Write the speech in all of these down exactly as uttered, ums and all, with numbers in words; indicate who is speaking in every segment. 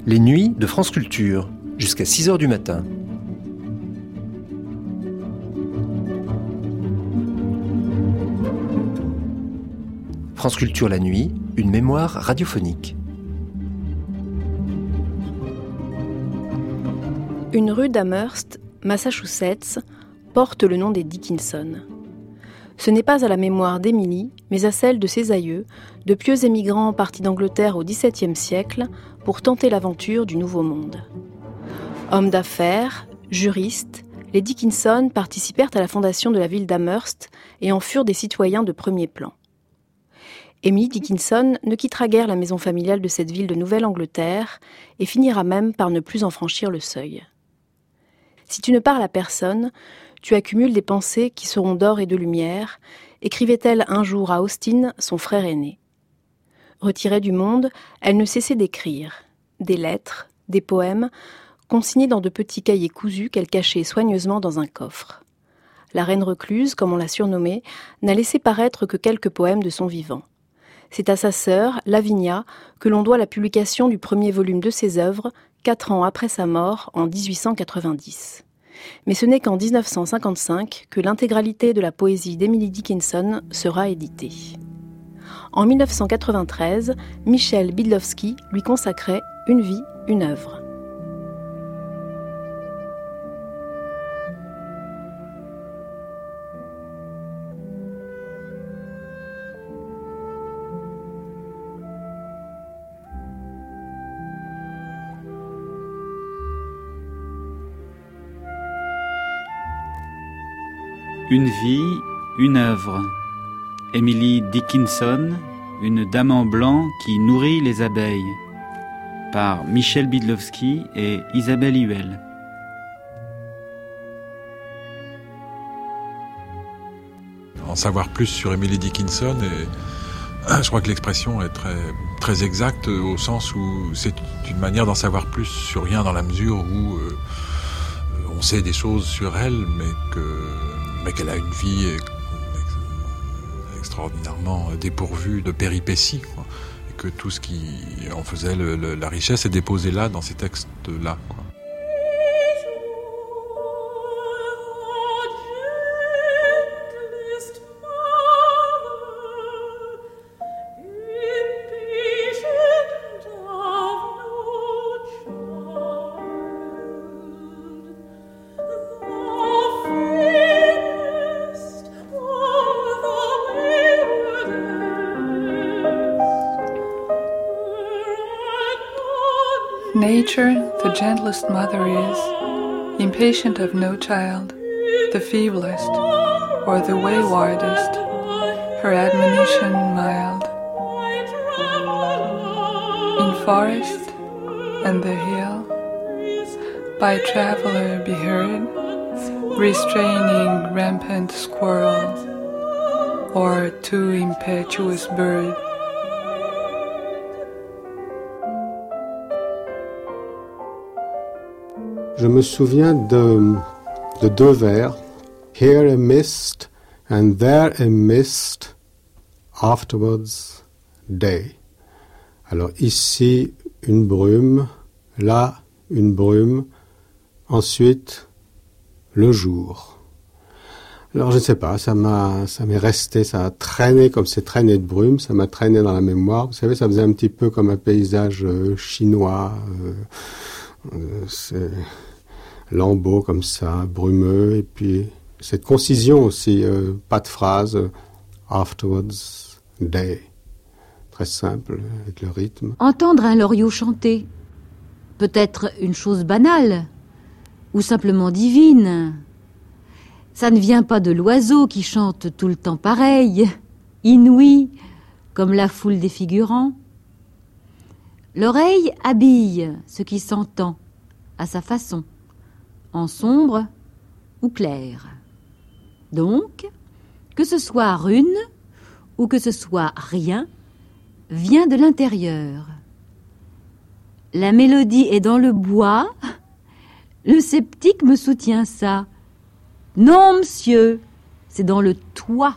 Speaker 1: Les nuits de France Culture, jusqu'à six heures du matin. France Culture la nuit, une mémoire radiophonique.
Speaker 2: Une rue d'Amherst, Massachusetts, porte le nom des Dickinson. Ce n'est pas à la mémoire d'Emily, mais à celle de ses aïeux, de pieux émigrants partis d'Angleterre au dix-septième siècle pour tenter l'aventure du Nouveau Monde. Hommes d'affaires, juristes, les Dickinson participèrent à la fondation de la ville d'Amherst et en furent des citoyens de premier plan. Emily Dickinson ne quittera guère la maison familiale de cette ville de Nouvelle-Angleterre et finira même par ne plus en franchir le seuil. Si tu ne parles à personne, tu accumules des pensées qui seront d'or et de lumière, écrivait-elle un jour à Austin, son frère aîné. Retirée du monde, elle ne cessait d'écrire. Des lettres, des poèmes, consignés dans de petits cahiers cousus qu'elle cachait soigneusement dans un coffre. La reine recluse, comme on l'a surnommée, n'a laissé paraître que quelques poèmes de son vivant. C'est à sa sœur, Lavinia, que l'on doit la publication du premier volume de ses œuvres, quatre ans après sa mort, en dix-huit cent quatre-vingt-dix. Mais ce n'est qu'en dix-neuf cent cinquante-cinq que l'intégralité de la poésie d'Emily Dickinson sera éditée. En dix-neuf cent quatre-vingt-treize, Michel Bydlowski lui consacrait Une vie, une œuvre.
Speaker 3: Une vie, une œuvre. Emily Dickinson, une dame en blanc qui nourrit les abeilles. Par Michel Bydlowski et Isabelle Huel.
Speaker 4: En savoir plus sur Emily Dickinson, et je crois que l'expression est très, très exacte au sens où c'est une manière d'en savoir plus sur rien dans la mesure où euh, on sait des choses sur elle, mais que mais qu'elle a une vie extraordinairement dépourvue de péripéties, quoi. Et que tout ce qui en faisait le, le, la richesse est déposé là, dans ces textes-là, quoi.
Speaker 5: Nature, the gentlest mother is, impatient of no child, the feeblest, or the waywardest, her admonition mild. In forest and the hill, by traveler be heard, restraining rampant squirrel, or too impetuous bird.
Speaker 6: Je me souviens de, de deux vers. Here a mist and there a mist, afterwards day. Alors ici une brume, là une brume, ensuite le jour. Alors je ne sais pas, ça m'a, ça m'est resté, ça a traîné comme c'est traîné de brume, ça m'a traîné dans la mémoire. Vous savez, ça faisait un petit peu comme un paysage euh, chinois. Euh, euh, c'est lambeau comme ça, brumeux, et puis cette concision aussi, euh, pas de phrase, euh, afterwards day. Très simple, avec le rythme.
Speaker 7: Entendre un loriot chanter, peut-être une chose banale, ou simplement divine. Ça ne vient pas de l'oiseau qui chante tout le temps pareil, inouï, comme la foule des figurants. L'oreille habille ce qui s'entend, à sa façon, en sombre ou clair. Donc, que ce soit rune ou que ce soit rien, vient de l'intérieur. La mélodie est dans le bois, le sceptique me soutient ça. Non, monsieur, c'est dans le toit.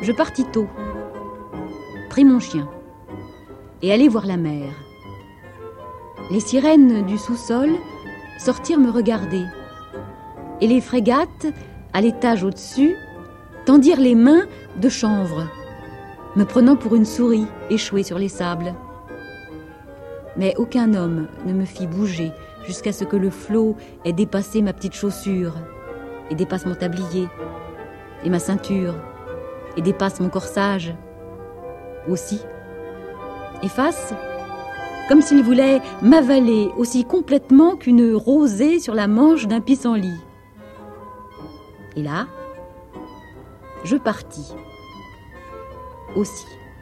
Speaker 7: je partis tôt, pris mon chien et allai voir la mer. Les sirènes du sous-sol sortirent me regarder et les frégates, à l'étage au-dessus, tendirent les mains de chanvre, me prenant pour une souris échouée sur les sables. Mais aucun homme ne me fit bouger jusqu'à ce que le flot ait dépassé ma petite chaussure et dépasse mon tablier et ma ceinture et dépasse mon corsage aussi. Et fasse comme s'il voulait m'avaler aussi complètement qu'une rosée sur la manche d'un pissenlit. Et là, je partis aussi.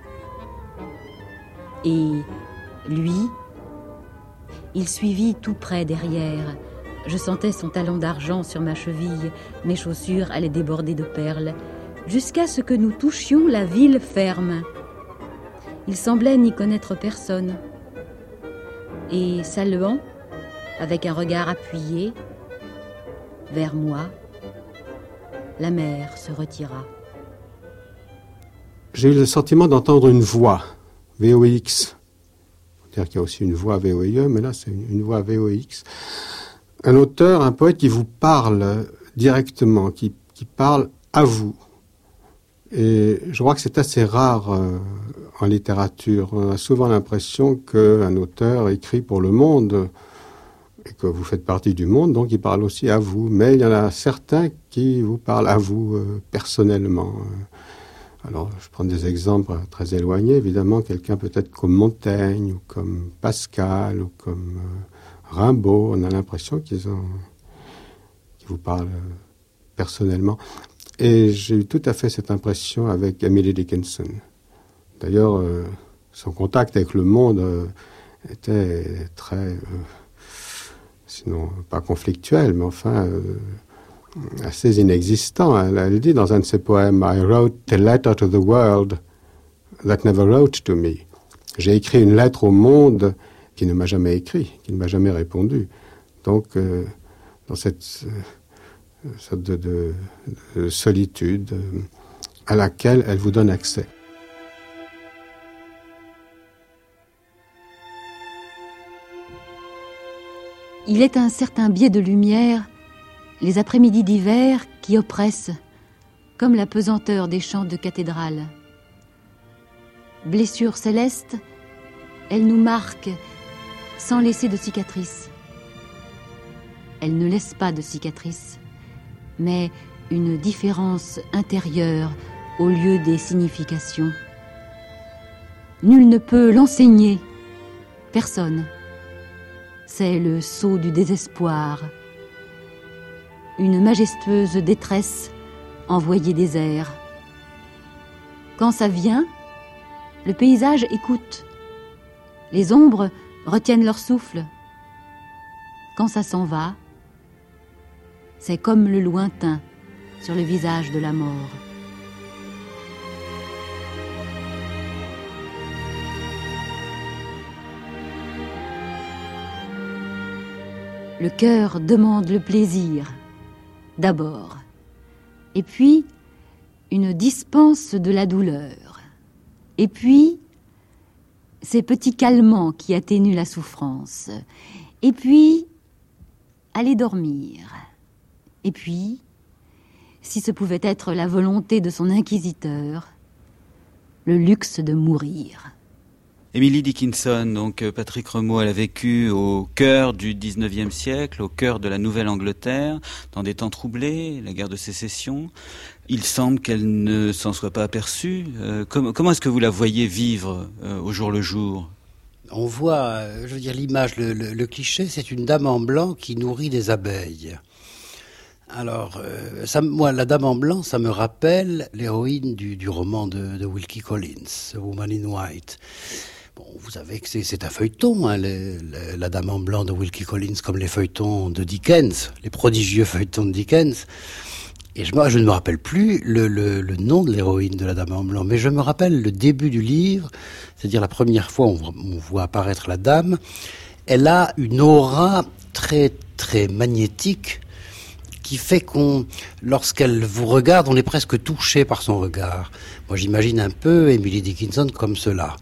Speaker 7: Et lui, il suivit tout près derrière. Je sentais son talon d'argent sur ma cheville, mes chaussures allaient déborder de perles, jusqu'à ce que nous touchions la ville ferme. Il semblait n'y connaître personne. Et saluant, avec un regard appuyé, vers moi, la mer se retira.
Speaker 6: J'ai eu le sentiment d'entendre une voix, V O X. C'est-à-dire qu'il y a aussi une voix V O I E, mais là c'est une, une voix V O X. Un auteur, un poète qui vous parle directement, qui, qui parle à vous. Et je crois que c'est assez rare euh, en littérature. On a souvent l'impression qu'un auteur écrit pour le monde et que vous faites partie du monde, donc il parle aussi à vous. Mais il y en a certains qui vous parlent à vous euh, personnellement. Alors, je prends des exemples très éloignés, évidemment, quelqu'un peut-être comme Montaigne, ou comme Pascal, ou comme euh, Rimbaud. On a l'impression qu'ils ont, qu'ils vous parlent euh, personnellement. Et j'ai eu tout à fait cette impression avec Emily Dickinson. D'ailleurs, euh, son contact avec le monde euh, était très, euh, sinon pas conflictuel, mais enfin euh, assez inexistant. Elle, elle dit dans un de ses poèmes, « I wrote a letter to the world that never wrote to me ». J'ai écrit une lettre au monde qui ne m'a jamais écrit, qui ne m'a jamais répondu. Donc, euh, dans cette... Euh, sorte de, de, de solitude euh, à laquelle elle vous donne accès.
Speaker 7: Il est un certain biais de lumière, les après-midi d'hiver qui oppressent, comme la pesanteur des chants de cathédrale. Blessure céleste, elle nous marque sans laisser de cicatrices. Elle ne laisse pas de cicatrices, mais une différence intérieure au lieu des significations. Nul ne peut l'enseigner, personne. C'est le sceau du désespoir, une majestueuse détresse envoyée des airs. Quand ça vient, le paysage écoute. Les ombres retiennent leur souffle. Quand ça s'en va, c'est comme le lointain sur le visage de la mort. Le cœur demande le plaisir, d'abord, et puis une dispense de la douleur, et puis ces petits calmants qui atténuent la souffrance, et puis aller dormir. Et puis, si ce pouvait être la volonté de son inquisiteur, le luxe de mourir.
Speaker 3: Emily Dickinson, donc Patrick Remeau, elle a vécu au cœur du dix-neuvième siècle, au cœur de la Nouvelle-Angleterre, dans des temps troublés, la guerre de sécession. Il semble qu'elle ne s'en soit pas aperçue. Euh, comment, comment est-ce que vous la voyez vivre euh, au jour le jour ?
Speaker 8: On voit, je veux dire, l'image, le, le, le cliché, c'est une dame en blanc qui nourrit des abeilles. Alors, euh, ça, moi, la Dame en blanc, ça me rappelle l'héroïne du, du roman de, de Wilkie Collins, A Woman in White. Bon, vous savez que c'est, c'est un feuilleton, hein, les, les, la Dame en blanc de Wilkie Collins, comme les feuilletons de Dickens, les prodigieux feuilletons de Dickens. Et je, moi, je ne me rappelle plus le, le, le nom de l'héroïne de la Dame en blanc, mais je me rappelle le début du livre, c'est-à-dire la première fois où on, on voit apparaître la dame. Elle a une aura très, très magnétique, qui fait qu'on, lorsqu'elle vous regarde, on est presque touché par son regard. Moi, j'imagine un peu Emily Dickinson comme cela.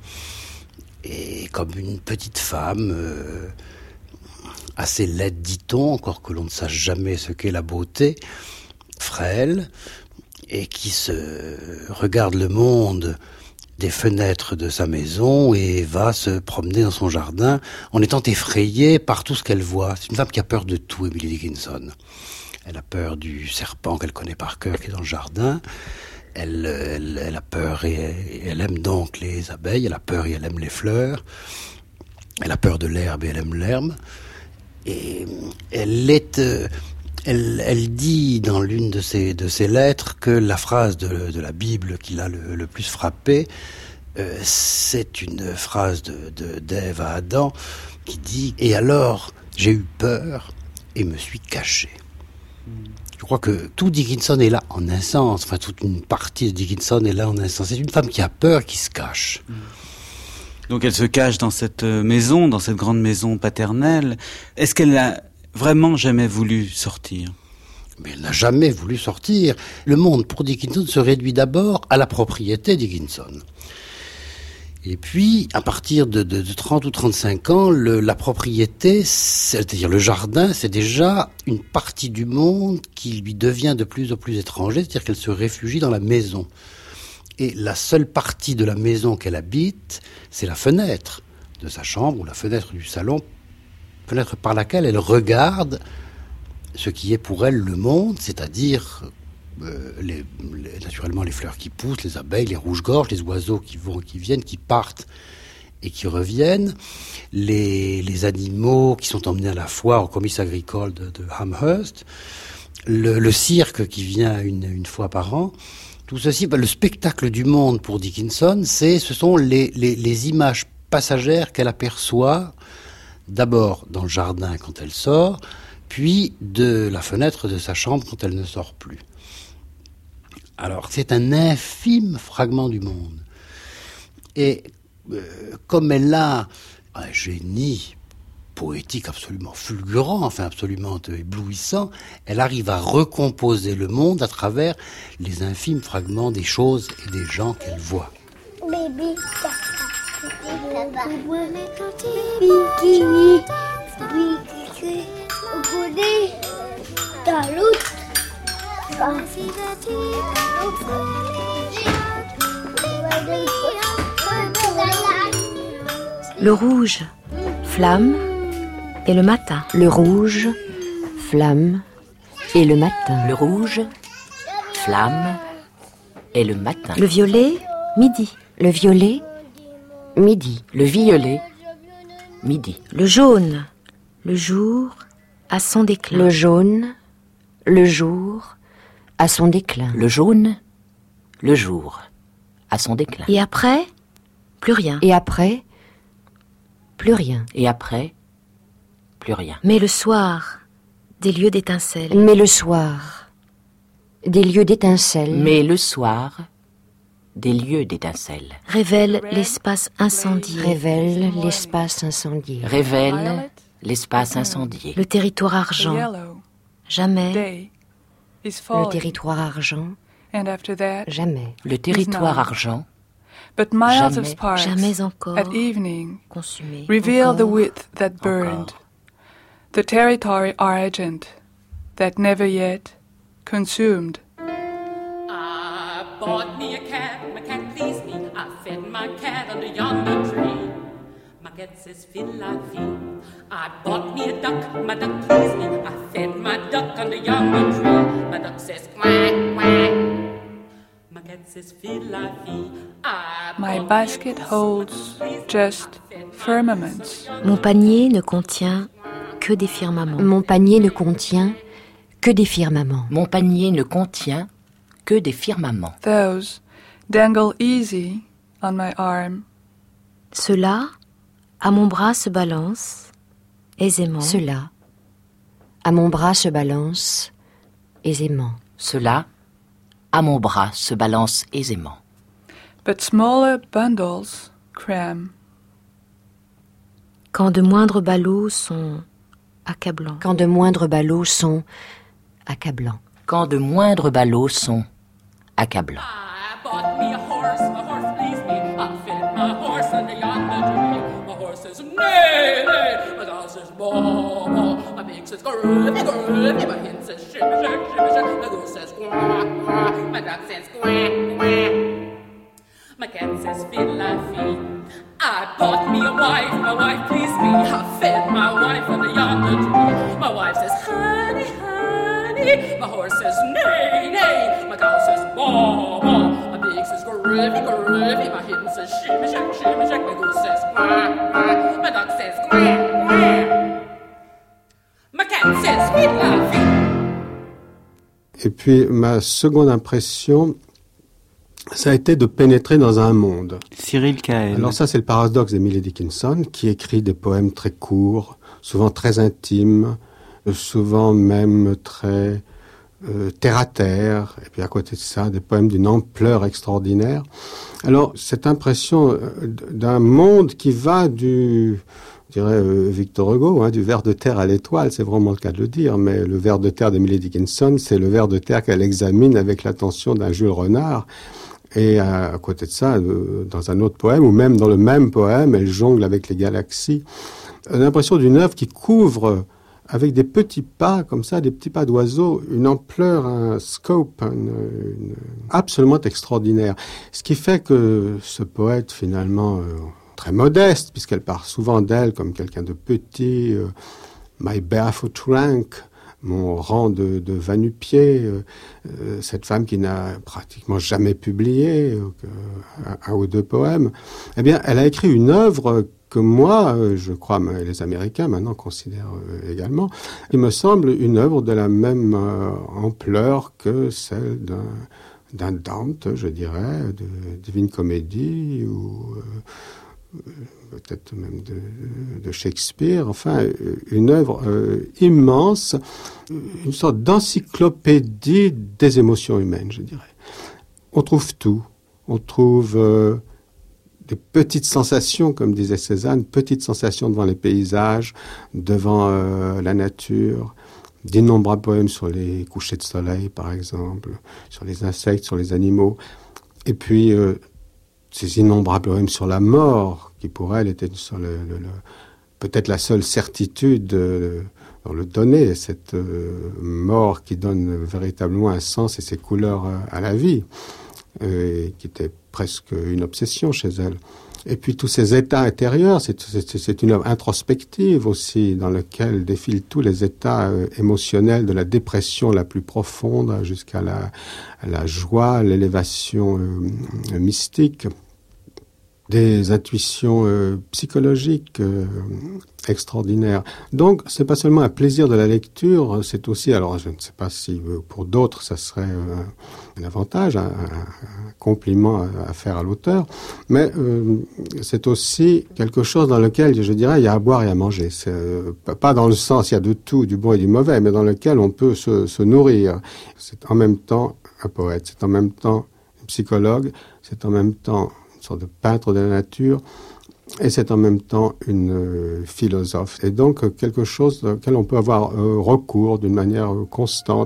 Speaker 8: Et comme une petite femme, euh, assez laide, dit-on, encore que l'on ne sache jamais ce qu'est la beauté, frêle, et qui se regarde le monde des fenêtres de sa maison et va se promener dans son jardin en étant effrayée par tout ce qu'elle voit. C'est une femme qui a peur de tout, Emily Dickinson. Elle a peur du serpent qu'elle connaît par cœur, qui est dans le jardin. Elle, elle, elle a peur et, et elle aime donc les abeilles. Elle a peur et elle aime les fleurs. Elle a peur de l'herbe et elle aime l'herbe. Et elle est... Euh, Elle, elle dit dans l'une de ses, de ses lettres que la phrase de, de la Bible qui l'a le, le plus frappée, euh, c'est une phrase de, de, d'Ève à Adam qui dit « Et alors, j'ai eu peur et me suis caché ». Je crois que tout Dickinson est là en un sens, enfin toute une partie de Dickinson est là en un sens. C'est une femme qui a peur, qui se cache.
Speaker 3: Donc elle se cache dans cette maison, dans cette grande maison paternelle. Est-ce qu'elle a vraiment jamais voulu sortir?
Speaker 8: Mais elle n'a jamais voulu sortir. Le monde, pour Dickinson, se réduit d'abord à la propriété Dickinson. Et puis, à partir de, de, de trente ou trente-cinq ans, le, la propriété, c'est-à-dire le jardin, c'est déjà une partie du monde qui lui devient de plus en plus étranger, c'est-à-dire qu'elle se réfugie dans la maison. Et la seule partie de la maison qu'elle habite, c'est la fenêtre de sa chambre ou la fenêtre du salon, fenêtre par laquelle elle regarde ce qui est pour elle le monde, c'est-à-dire euh, les, les, naturellement les fleurs qui poussent, les abeilles, les rouges-gorges, les oiseaux qui vont, qui viennent, qui partent et qui reviennent, les, les animaux qui sont emmenés à la foire au comice agricole de, de Amherst, le, le cirque qui vient une, une fois par an. Tout ceci, ben, le spectacle du monde pour Dickinson, c'est, ce sont les, les, les images passagères qu'elle aperçoit d'abord dans le jardin quand elle sort, puis de la fenêtre de sa chambre quand elle ne sort plus. Alors, c'est un infime fragment du monde. Et euh, comme elle a un génie poétique absolument fulgurant, enfin absolument éblouissant, elle arrive à recomposer le monde à travers les infimes fragments des choses et des gens qu'elle voit.
Speaker 9: Baby, bikini, bikini,
Speaker 2: Le rouge, flamme, et le matin.
Speaker 10: Le rouge, flamme, et le matin.
Speaker 11: Le rouge, flamme, et le matin.
Speaker 2: Le violet, midi.
Speaker 10: Le violet, midi.
Speaker 11: Le violet, midi.
Speaker 2: Le jaune, le jour, à son déclin.
Speaker 10: Le jaune, le jour, à son déclin.
Speaker 11: Le jaune, le jour, à son déclin.
Speaker 2: Et après, plus rien.
Speaker 10: Et après, plus rien.
Speaker 11: Et après, plus rien.
Speaker 2: Mais le soir, des lieux d'étincelles.
Speaker 10: Mais le soir, des lieux d'étincelles.
Speaker 11: Mais le soir, des lieux d'étincelles.
Speaker 2: Révèle l'espace incendié.
Speaker 10: Révèle l'espace incendié.
Speaker 11: Révèle l'espace incendié.
Speaker 2: Le territoire argent. Jamais.
Speaker 10: Le territoire argent. Jamais.
Speaker 11: Le territoire argent.
Speaker 5: But miles
Speaker 11: Jamais.
Speaker 5: of sparks
Speaker 2: Jamais encore
Speaker 5: at evening
Speaker 2: consumé.
Speaker 5: reveal
Speaker 2: Encore.
Speaker 5: the width that burned, the territory argent that never yet consumed.
Speaker 12: I bought me a cat, my cat pleased me. I fed my cat under yonder tree. My cat says, feel like feel. I bought me a duck, my duck pleased me. I fed my duck under yonder tree. My duck says, quack, quack. My cat says, feel like feel.
Speaker 5: My basket holds just firmaments.
Speaker 2: Mon panier ne contient que des firmaments.
Speaker 10: Mon panier ne contient que des firmaments.
Speaker 11: Mon panier ne contient que des firmaments.
Speaker 5: Those dangle easy on my arm.
Speaker 2: Cela, à mon bras se balance aisément.
Speaker 10: Cela, à mon bras se balance aisément.
Speaker 11: Cela, à mon bras se balance aisément.
Speaker 5: But smaller bundles cram.
Speaker 2: Quand de moindres ballots sont accablants.
Speaker 10: Quand de moindres ballots sont accablant.
Speaker 11: Quand de moindres ballots sont accablants.
Speaker 12: I bought me a horse, a horse pleased me. I fed my horse under yonder tree. My horse says neigh, neigh. My dog says baa, baa. My pig says groovy, groovy. My hen says shimmy, shimmy, shimmy, shimmy. My goose says quack, quack. My duck says quack, quack. My cat says fiddle-I-fee. I bought me a wife, my wife pleased me. I fed my wife under yonder tree. My wife says honey, honey. My horse says neigh, neigh. My cow says baa, baa. My pig says groovy, groovy. My hen says shimmy, shimmy, shimmy, shimmy. My goose says quack, quack. My duck says quack, quack. My cat says fiddle-I-fee.
Speaker 6: Et puis ma seconde impression, ça a été de pénétrer dans un monde.
Speaker 3: Cyril Cahen.
Speaker 6: Alors ça, c'est le paradoxe d'Emily Dickinson, qui écrit des poèmes très courts, souvent très intimes, souvent même très euh, terre-à-terre, et puis à côté de ça, des poèmes d'une ampleur extraordinaire. Alors, cette impression d'un monde qui va du... Je dirais euh, Victor Hugo, hein, du ver de terre à l'étoile, c'est vraiment le cas de le dire, mais le ver de terre d'Emily Dickinson, c'est le ver de terre qu'elle examine avec l'attention d'un Jules Renard. Et à, à côté de ça, euh, dans un autre poème, ou même dans le même poème, elle jongle avec les galaxies. On a l'impression d'une œuvre qui couvre, avec des petits pas, comme ça, des petits pas d'oiseau, une ampleur, un scope, une, une, absolument extraordinaire. Ce qui fait que ce poète, finalement... Euh, très modeste, puisqu'elle parle souvent d'elle comme quelqu'un de petit, euh, my barefoot rank, mon rang de, de va-nu-pied, euh, euh, cette femme qui n'a pratiquement jamais publié euh, un, un ou deux poèmes, eh bien, elle a écrit une œuvre que moi, euh, je crois, les Américains maintenant considèrent euh, également, il me semble une œuvre de la même euh, ampleur que celle d'un, d'un Dante, je dirais, de Divine Comédie, ou... Euh, peut-être même de, de Shakespeare, enfin, une œuvre euh, immense, une sorte d'encyclopédie des émotions humaines, je dirais. On trouve tout. On trouve euh, des petites sensations, comme disait Cézanne, petites sensations devant les paysages, devant euh, la nature, d'innombrables poèmes sur les couchers de soleil, par exemple, sur les insectes, sur les animaux, et puis... Euh, ces innombrables poèmes sur la mort, qui pour elle était sur le, le, le, peut-être la seule certitude de, de le donner, cette euh, mort qui donne véritablement un sens et ses couleurs à, à la vie, euh, qui était presque une obsession chez elle. Et puis tous ces états intérieurs, c'est, c'est, c'est une œuvre introspective aussi, dans laquelle défilent tous les états euh, émotionnels, de la dépression la plus profonde jusqu'à la, la joie, l'élévation euh, mystique, des intuitions euh, psychologiques euh, extraordinaires. Donc, c'est pas seulement un plaisir de la lecture, c'est aussi, alors je ne sais pas si euh, pour d'autres ça serait euh, un avantage, un, un compliment à, à faire à l'auteur, mais euh, c'est aussi quelque chose dans lequel, je dirais, il y a à boire et à manger. C'est, euh, pas dans le sens, il y a de tout, du bon et du mauvais, mais dans lequel on peut se, se nourrir. C'est en même temps un poète, c'est en même temps un psychologue, c'est en même temps une sorte de peintre de la nature, et c'est en même temps une euh, philosophe. Et donc, euh, quelque chose auquel on peut avoir euh, recours d'une manière euh, constante.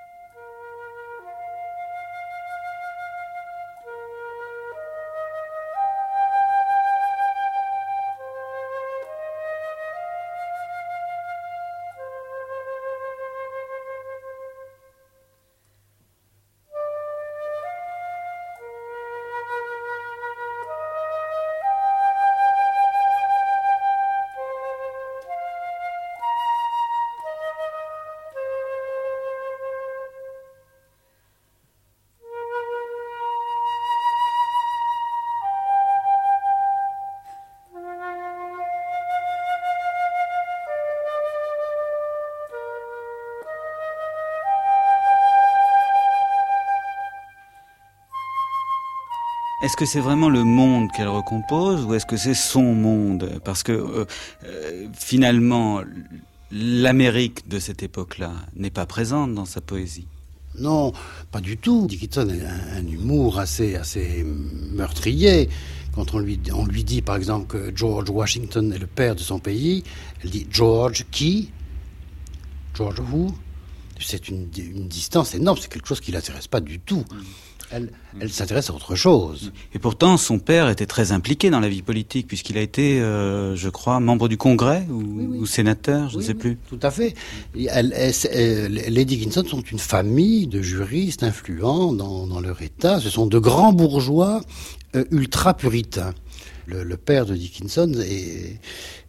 Speaker 3: Est-ce que c'est vraiment le monde qu'elle recompose ou est-ce que c'est son monde ? Parce que euh, euh, finalement, l'Amérique de cette époque-là n'est pas présente dans sa poésie.
Speaker 8: Non, pas du tout. Dickinson a un, un humour assez, assez meurtrier. Quand on lui, on lui dit, par exemple, que George Washington est le père de son pays, elle dit « George qui ? George who ? c'est une, une distance énorme, c'est quelque chose qui l'intéresse pas du tout. Elle, elle s'intéresse à autre chose.
Speaker 3: Et pourtant, son père était très impliqué dans la vie politique, puisqu'il a été, euh, je crois, membre du Congrès ou, oui, oui. ou sénateur, je ne oui, sais oui, plus.
Speaker 8: Tout à fait. Elle, elle, elle, les Dickinson sont une famille de juristes influents dans, dans leur État. Ce sont de grands bourgeois euh, ultra-puritains. Le, le père de Dickinson est...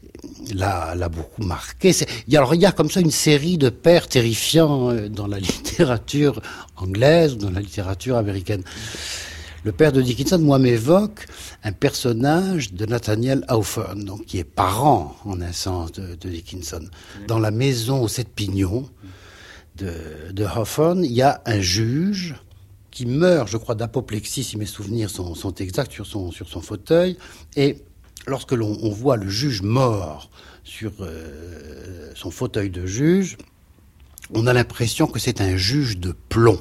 Speaker 8: L'a, l'a beaucoup marqué. C'est, alors il y a comme ça une série de pères terrifiants dans la littérature anglaise ou dans la littérature américaine. Le père de Dickinson, moi, m'évoque un personnage de Nathaniel Hawthorne, donc qui est parent en un sens de, de Dickinson. Dans la maison aux sept pignons de, de Hawthorne, il y a un juge qui meurt, je crois, d'apoplexie, si mes souvenirs sont, sont exacts, sur son, sur son fauteuil, et lorsque l'on on voit le juge mort sur euh, son fauteuil de juge, on a l'impression que c'est un juge de plomb.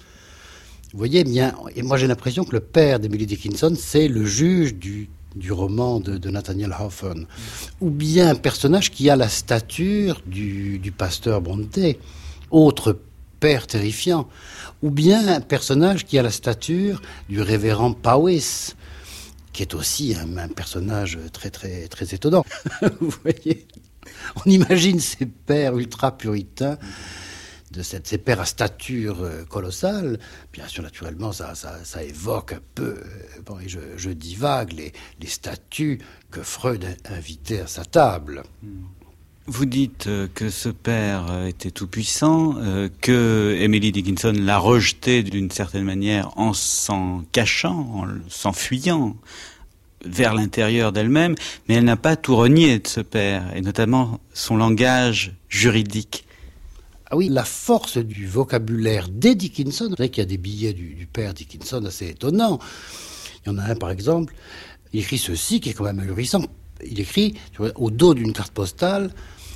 Speaker 8: Vous voyez bien, et moi j'ai l'impression que le père d'Emily Dickinson, c'est le juge du, du roman de, de Nathaniel Hawthorne. Ou bien un personnage qui a la stature du, du pasteur Brontë, autre père terrifiant. Ou bien un personnage qui a la stature du révérend Powys, qui est aussi un, un personnage très, très, très étonnant. Vous voyez, on imagine ces pères ultra-puritains, de cette, ces pères à stature colossale. Bien sûr, naturellement, ça, ça, ça évoque un peu, bon, et je, je divague, les, les statues que Freud invitait à sa table.
Speaker 3: Vous dites que ce père était tout-puissant, euh, que Emily Dickinson l'a rejeté d'une certaine manière en s'en cachant, en s'enfuyant vers l'intérieur d'elle-même, mais elle n'a pas tout renié de ce père, et notamment son langage juridique.
Speaker 8: Ah oui, la force du vocabulaire des Dickinson, vous savez qu'il y a des billets du, du père Dickinson assez étonnants. Il y en a un, par exemple, il écrit ceci, qui est quand même ahurissant. Il écrit, au dos d'une carte postale,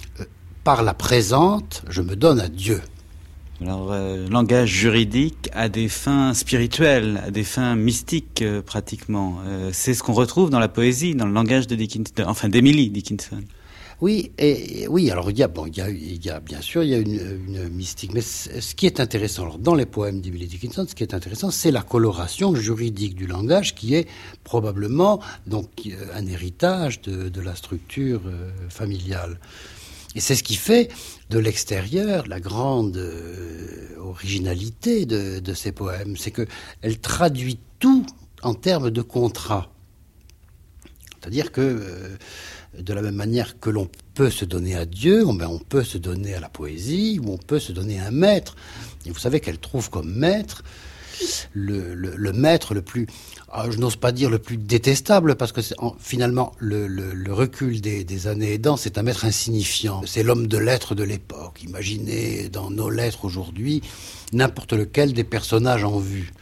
Speaker 8: par la présente, je me donne à Dieu.
Speaker 3: Alors, euh, langage juridique à des fins spirituelles, à des fins mystiques, euh, pratiquement. Euh, c'est ce qu'on retrouve dans la poésie, dans le langage de Dickinson, enfin d'Emily Dickinson.
Speaker 8: Oui, et, et oui. Alors il y a, bon, il y a, il y a bien sûr, il y a une, une mystique. Mais ce qui est intéressant, alors, dans les poèmes d'Emily Dickinson, ce qui est intéressant, c'est la coloration juridique du langage, qui est probablement donc un héritage de, de la structure euh, familiale. Et c'est ce qui fait de l'extérieur la grande euh, originalité de, de ces poèmes. C'est qu'elle traduit tout en termes de contrat. C'est-à-dire que, euh, de la même manière que l'on peut se donner à Dieu, on, ben, on peut se donner à la poésie, ou on peut se donner à un maître. Et vous savez qu'elle trouve comme maître le, le, le maître le plus... Alors, je n'ose pas dire le plus détestable, parce que c'est, en, finalement, le, le, le recul des, des années aidant, c'est un maître insignifiant. C'est l'homme de lettres de l'époque. Imaginez dans nos lettres aujourd'hui n'importe lequel des personnages en vue.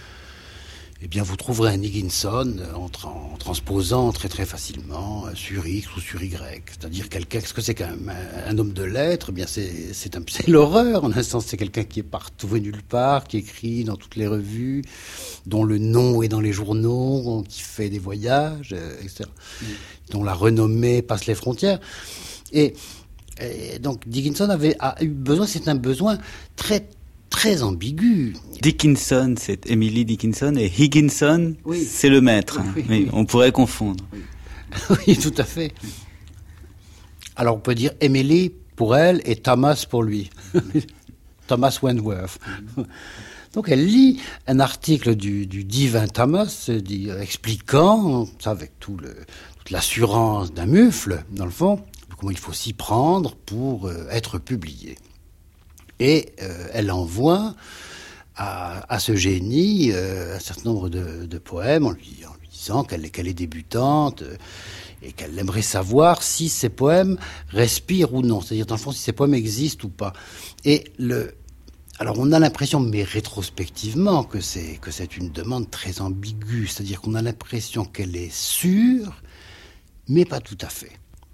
Speaker 8: Eh bien, vous trouverez un Higginson en, tra- en transposant très très facilement sur X ou sur Y. C'est-à-dire quelqu'un, qu'est-ce que c'est qu'un un, un homme de lettres? Eh bien, c'est, c'est, un, c'est l'horreur. En un sens, c'est quelqu'un qui est partout et nulle part, qui écrit dans toutes les revues, dont le nom est dans les journaux, qui fait des voyages, et cetera. Mm. Dont la renommée passe les frontières. Et, et donc, Dickinson avait a eu besoin, c'est un besoin très très ambigu.
Speaker 3: Dickinson, c'est Emily Dickinson, et Higginson, oui. c'est le maître. Oui, oui, oui. On pourrait confondre.
Speaker 8: Oui. oui, tout à fait. Alors on peut dire Emily pour elle et Thomas pour lui. Thomas Wentworth. Donc elle lit un article du, du divin Thomas dit, expliquant, ça avec tout le, toute l'assurance d'un mufle, dans le fond, comment il faut s'y prendre pour euh, être publié. Et euh, elle envoie à, à ce génie euh, un certain nombre de, de poèmes en lui, en lui disant qu'elle, qu'elle est débutante euh, et qu'elle aimerait savoir si ces poèmes respirent ou non. C'est-à-dire, dans le fond, si ces poèmes existent ou pas. Et le... Alors, on a l'impression, mais rétrospectivement, que c'est, que c'est une demande très ambiguë. C'est-à-dire qu'on a l'impression qu'elle est sûre, mais pas tout à fait.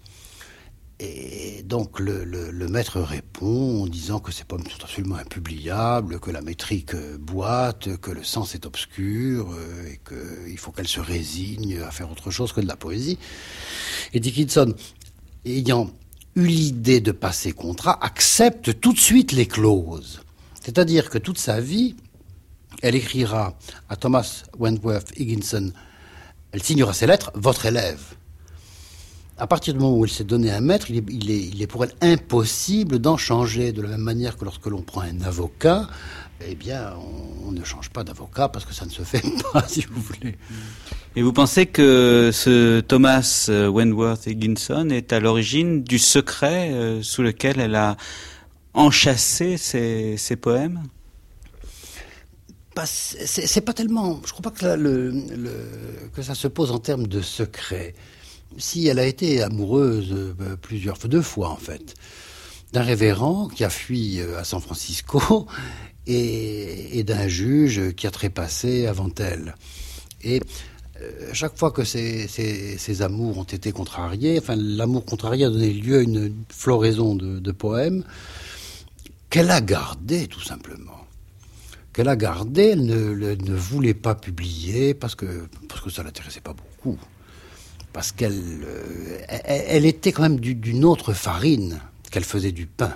Speaker 8: Et donc le, le, le maître répond en disant que ces poèmes sont absolument impubliables, que la métrique boite, que le sens est obscur, et qu'il faut qu'elle se résigne à faire autre chose que de la poésie. Et Dickinson, ayant eu l'idée de passer contrat accepte tout de suite les clauses. C'est-à-dire que toute sa vie, elle écrira à Thomas Wentworth Higginson, elle signera ses lettres, votre élève. À partir du moment où elle s'est donné un maître, il est, il est, il est pour elle impossible d'en changer. De la même manière que lorsque l'on prend un avocat, eh bien, on, on ne change pas d'avocat parce que ça ne se fait pas, si vous voulez.
Speaker 3: Et vous pensez que ce Thomas Wentworth Higginson est à l'origine du secret euh, sous lequel elle a enchâssé ses, ses poèmes ?
Speaker 8: Pas, c'est, c'est pas tellement... Je crois pas que, la, le, le, que ça se pose en termes de secret. Si elle a été amoureuse euh, plusieurs fois, deux fois en fait, d'un révérend qui a fui euh, à San Francisco et, et d'un juge qui a trépassé avant elle. Et euh, chaque fois que ces, ces, ces amours ont été contrariés, enfin l'amour contrarié a donné lieu à une floraison de, de poèmes qu'elle a gardé tout simplement. Qu'elle a gardé, elle ne, elle ne voulait pas publier parce que, parce que ça ne l'intéressait pas beaucoup. Parce qu'elle euh, elle, elle était quand même du, d'une autre farine qu'elle faisait du pain.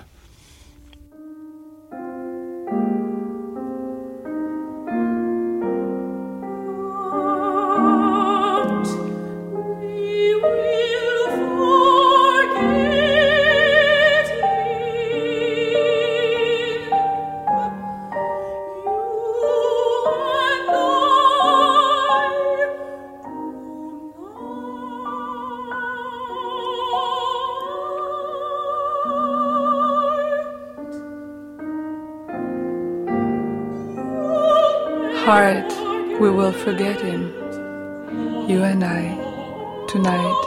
Speaker 5: Heart, we will forget him, you and I, tonight.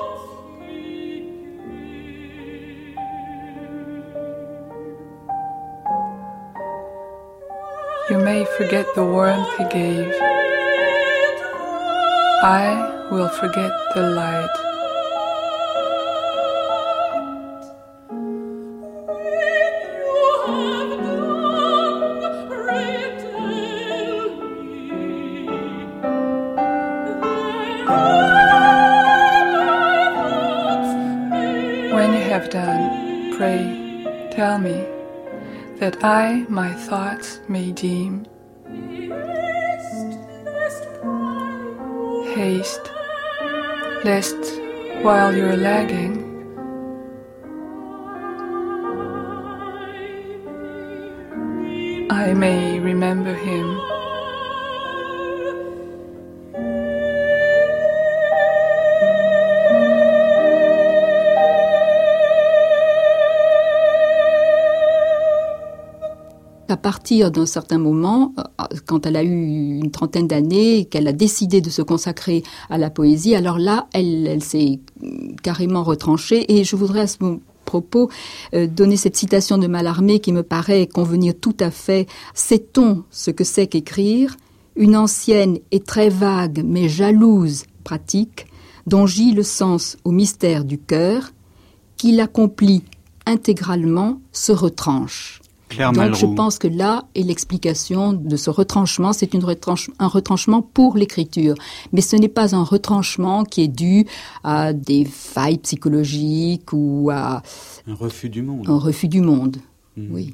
Speaker 5: You may forget the warmth he gave. I will forget the light. Done, pray, tell me, that I my thoughts may deem. Haste, lest while you're lagging, I may remember him.
Speaker 13: À partir d'un certain moment, quand elle a eu une trentaine d'années, qu'elle a décidé de se consacrer à la poésie, alors là, elle, elle s'est carrément retranchée. Et je voudrais à ce propos euh, donner cette citation de Mallarmé qui me paraît convenir tout à fait. « Sait-on ce que c'est qu'écrire ? Une ancienne et très vague, mais jalouse pratique, dont gît le sens au mystère du cœur, qui l'accomplit intégralement, se retranche. »
Speaker 3: Claire
Speaker 13: Donc
Speaker 3: Malroux.
Speaker 13: je pense que là est l'explication de ce retranchement. C'est une retranche, un retranchement pour l'écriture. Mais ce n'est pas un retranchement qui est dû à des failles psychologiques ou à...
Speaker 3: Un refus du monde.
Speaker 13: Un refus du monde, mmh. oui.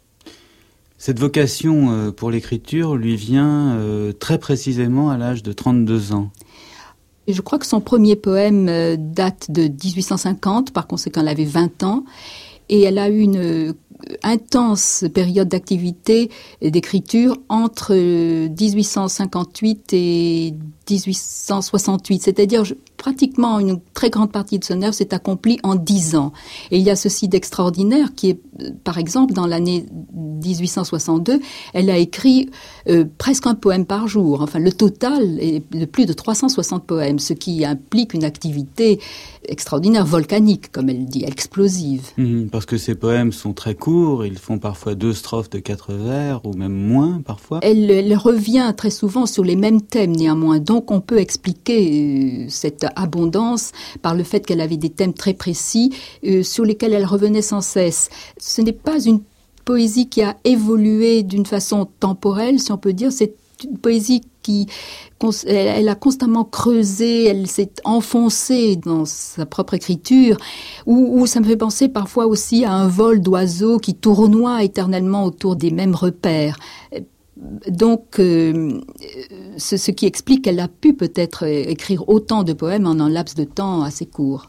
Speaker 3: Cette vocation euh, pour l'écriture lui vient euh, très précisément à l'âge de trente-deux ans.
Speaker 13: Et je crois que son premier poème euh, date de dix-huit cent cinquante, par conséquent elle avait vingt ans. Et elle a eu une euh, intense période d'activité et d'écriture entre dix-huit cent cinquante-huit et dix-huit cent soixante-huit. C'est-à-dire, je, pratiquement une très grande partie de son œuvre s'est accomplie en dix ans. Et il y a ceci d'extraordinaire qui est, par exemple, dans l'année dix-huit cent soixante-deux, elle a écrit euh, presque un poème par jour. Enfin, le total est de plus de trois cent soixante poèmes, ce qui implique une activité extraordinaire, volcanique, comme elle dit, explosive.
Speaker 3: Mmh, parce que ces poèmes sont très courts, ils font parfois deux strophes de quatre vers, ou même moins, parfois.
Speaker 13: Elle, elle revient très souvent sur les mêmes thèmes, néanmoins. Donc, on peut expliquer euh, cette abondance par le fait qu'elle avait des thèmes très précis euh, sur lesquels elle revenait sans cesse. Ce n'est pas une poésie qui a évolué d'une façon temporelle, si on peut dire, c'est une poésie qui, elle a constamment creusé, elle s'est enfoncée dans sa propre écriture, où, où ça me fait penser parfois aussi à un vol d'oiseaux qui tournoie éternellement autour des mêmes repères. Donc, euh, ce, ce qui explique qu'elle a pu peut-être écrire autant de poèmes en un laps de temps assez court.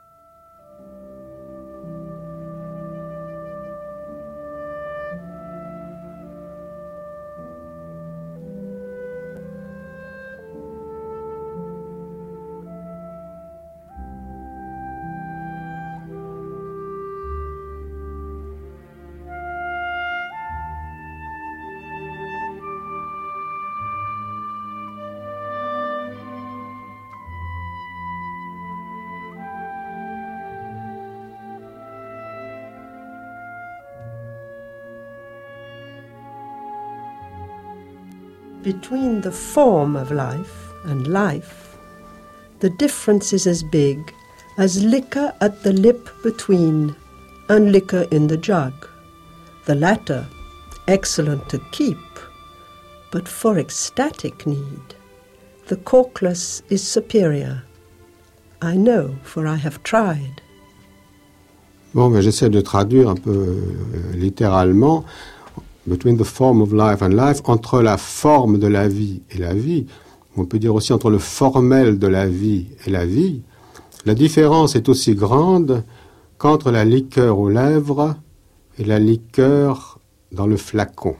Speaker 14: Between the form of life and life, the difference is as big as liquor at the lip between and liquor in the jug. The latter, excellent to keep, but for ecstatic need, the corkless is superior. I know, for I have tried.
Speaker 6: Bon, mais j'essaie de traduire un peu euh, littéralement. Between the form of life and life, entre la forme de la vie et la vie, on peut dire aussi entre le formel de la vie et la vie, la différence est aussi grande qu'entre la liqueur aux lèvres et la liqueur dans le flacon.